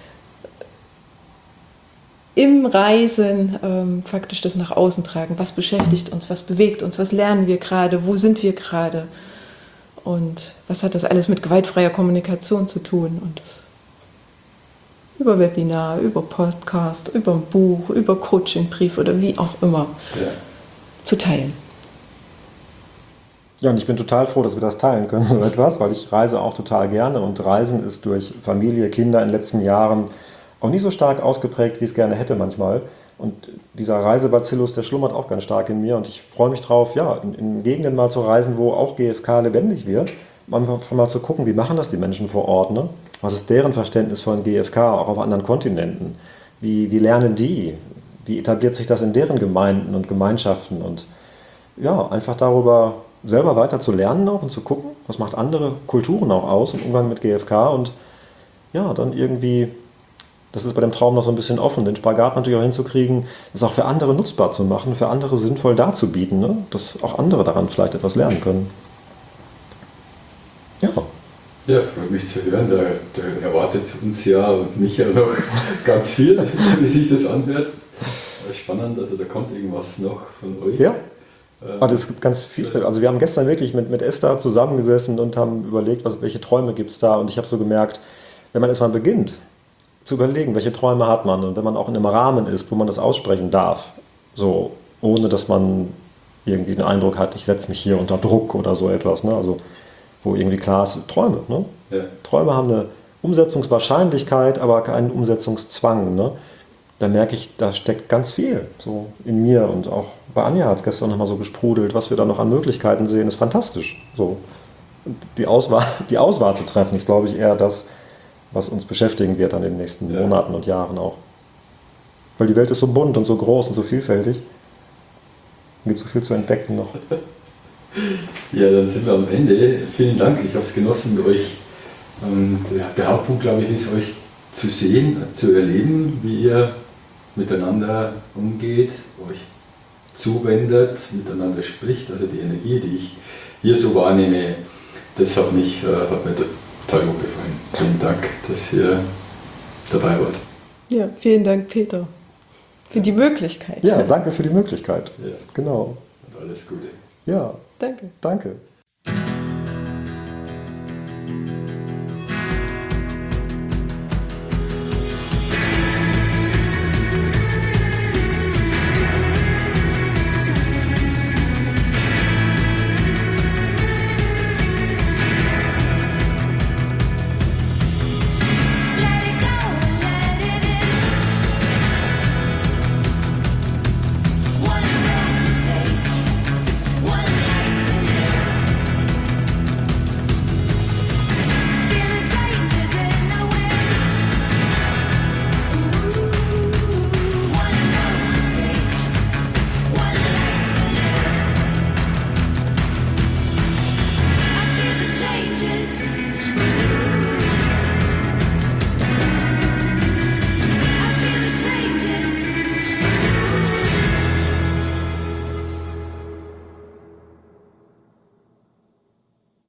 im Reisen faktisch das nach außen tragen. Was beschäftigt uns, was bewegt uns, was lernen wir gerade, wo sind wir gerade und was hat das alles mit gewaltfreier Kommunikation zu tun? Und das über Webinar, über Podcast, über ein Buch, über Coachingbrief oder wie auch immer zu teilen. Ja, und ich bin total froh, dass wir das teilen können, so etwas, weil ich reise auch total gerne und Reisen ist durch Familie, Kinder in den letzten Jahren auch nicht so stark ausgeprägt, wie ich es gerne hätte manchmal. Und dieser Reisebacillus, der schlummert auch ganz stark in mir und ich freue mich drauf, ja, in Gegenden mal zu reisen, wo auch GfK lebendig wird, einfach mal zu gucken, wie machen das die Menschen vor Ort, ne? Was ist deren Verständnis von GfK, auch auf anderen Kontinenten? Wie lernen die? Wie etabliert sich das in deren Gemeinden und Gemeinschaften? Und ja, einfach darüber selber weiter zu lernen auch und zu gucken, was macht andere Kulturen auch aus im Umgang mit GfK und ja, dann irgendwie, das ist bei dem Traum noch so ein bisschen offen, den Spagat natürlich auch hinzukriegen, das auch für andere nutzbar zu machen, für andere sinnvoll darzubieten, ne? Dass auch andere daran vielleicht etwas lernen können. Ja. Ja, freut mich zu hören. Da erwartet uns ja und mich ja noch ganz viel, wie sich das anhört. Spannend, also da kommt irgendwas noch von euch. Ja. Aber es gibt ganz viele. Also wir haben gestern wirklich mit Esther zusammengesessen und haben überlegt, welche Träume gibt es da. Und ich habe so gemerkt, wenn man erstmal beginnt zu überlegen, welche Träume hat man und wenn man auch in einem Rahmen ist, wo man das aussprechen darf, so ohne dass man irgendwie den Eindruck hat, ich setze mich hier unter Druck oder so etwas, ne? Also wo irgendwie klar ist, Träume. Ne? Ja. Träume haben eine Umsetzungswahrscheinlichkeit, aber keinen Umsetzungszwang. Ne? Da merke ich, da steckt ganz viel so in mir und auch bei Anja hat es gestern nochmal so gesprudelt, was wir da noch an Möglichkeiten sehen, ist fantastisch. So. Die Auswahl zu treffen, ist, glaube ich, eher das, was uns beschäftigen wird an den nächsten Monaten und Jahren auch. Weil die Welt ist so bunt und so groß und so vielfältig. Es gibt so viel zu entdecken noch. Ja, dann sind wir am Ende. Vielen Dank, ich habe es genossen mit euch. Der Hauptpunkt, glaube ich, ist euch zu sehen, zu erleben, wie ihr miteinander umgeht, euch zuwendet, miteinander spricht. Also die Energie, die ich hier so wahrnehme, das hat mir total gut gefallen. Vielen Dank, dass ihr dabei wart. Ja, vielen Dank, Peter, für die Möglichkeit. Ja, danke für die Möglichkeit. Ja. Genau. Und alles Gute. Ja. Danke. Danke. Changes.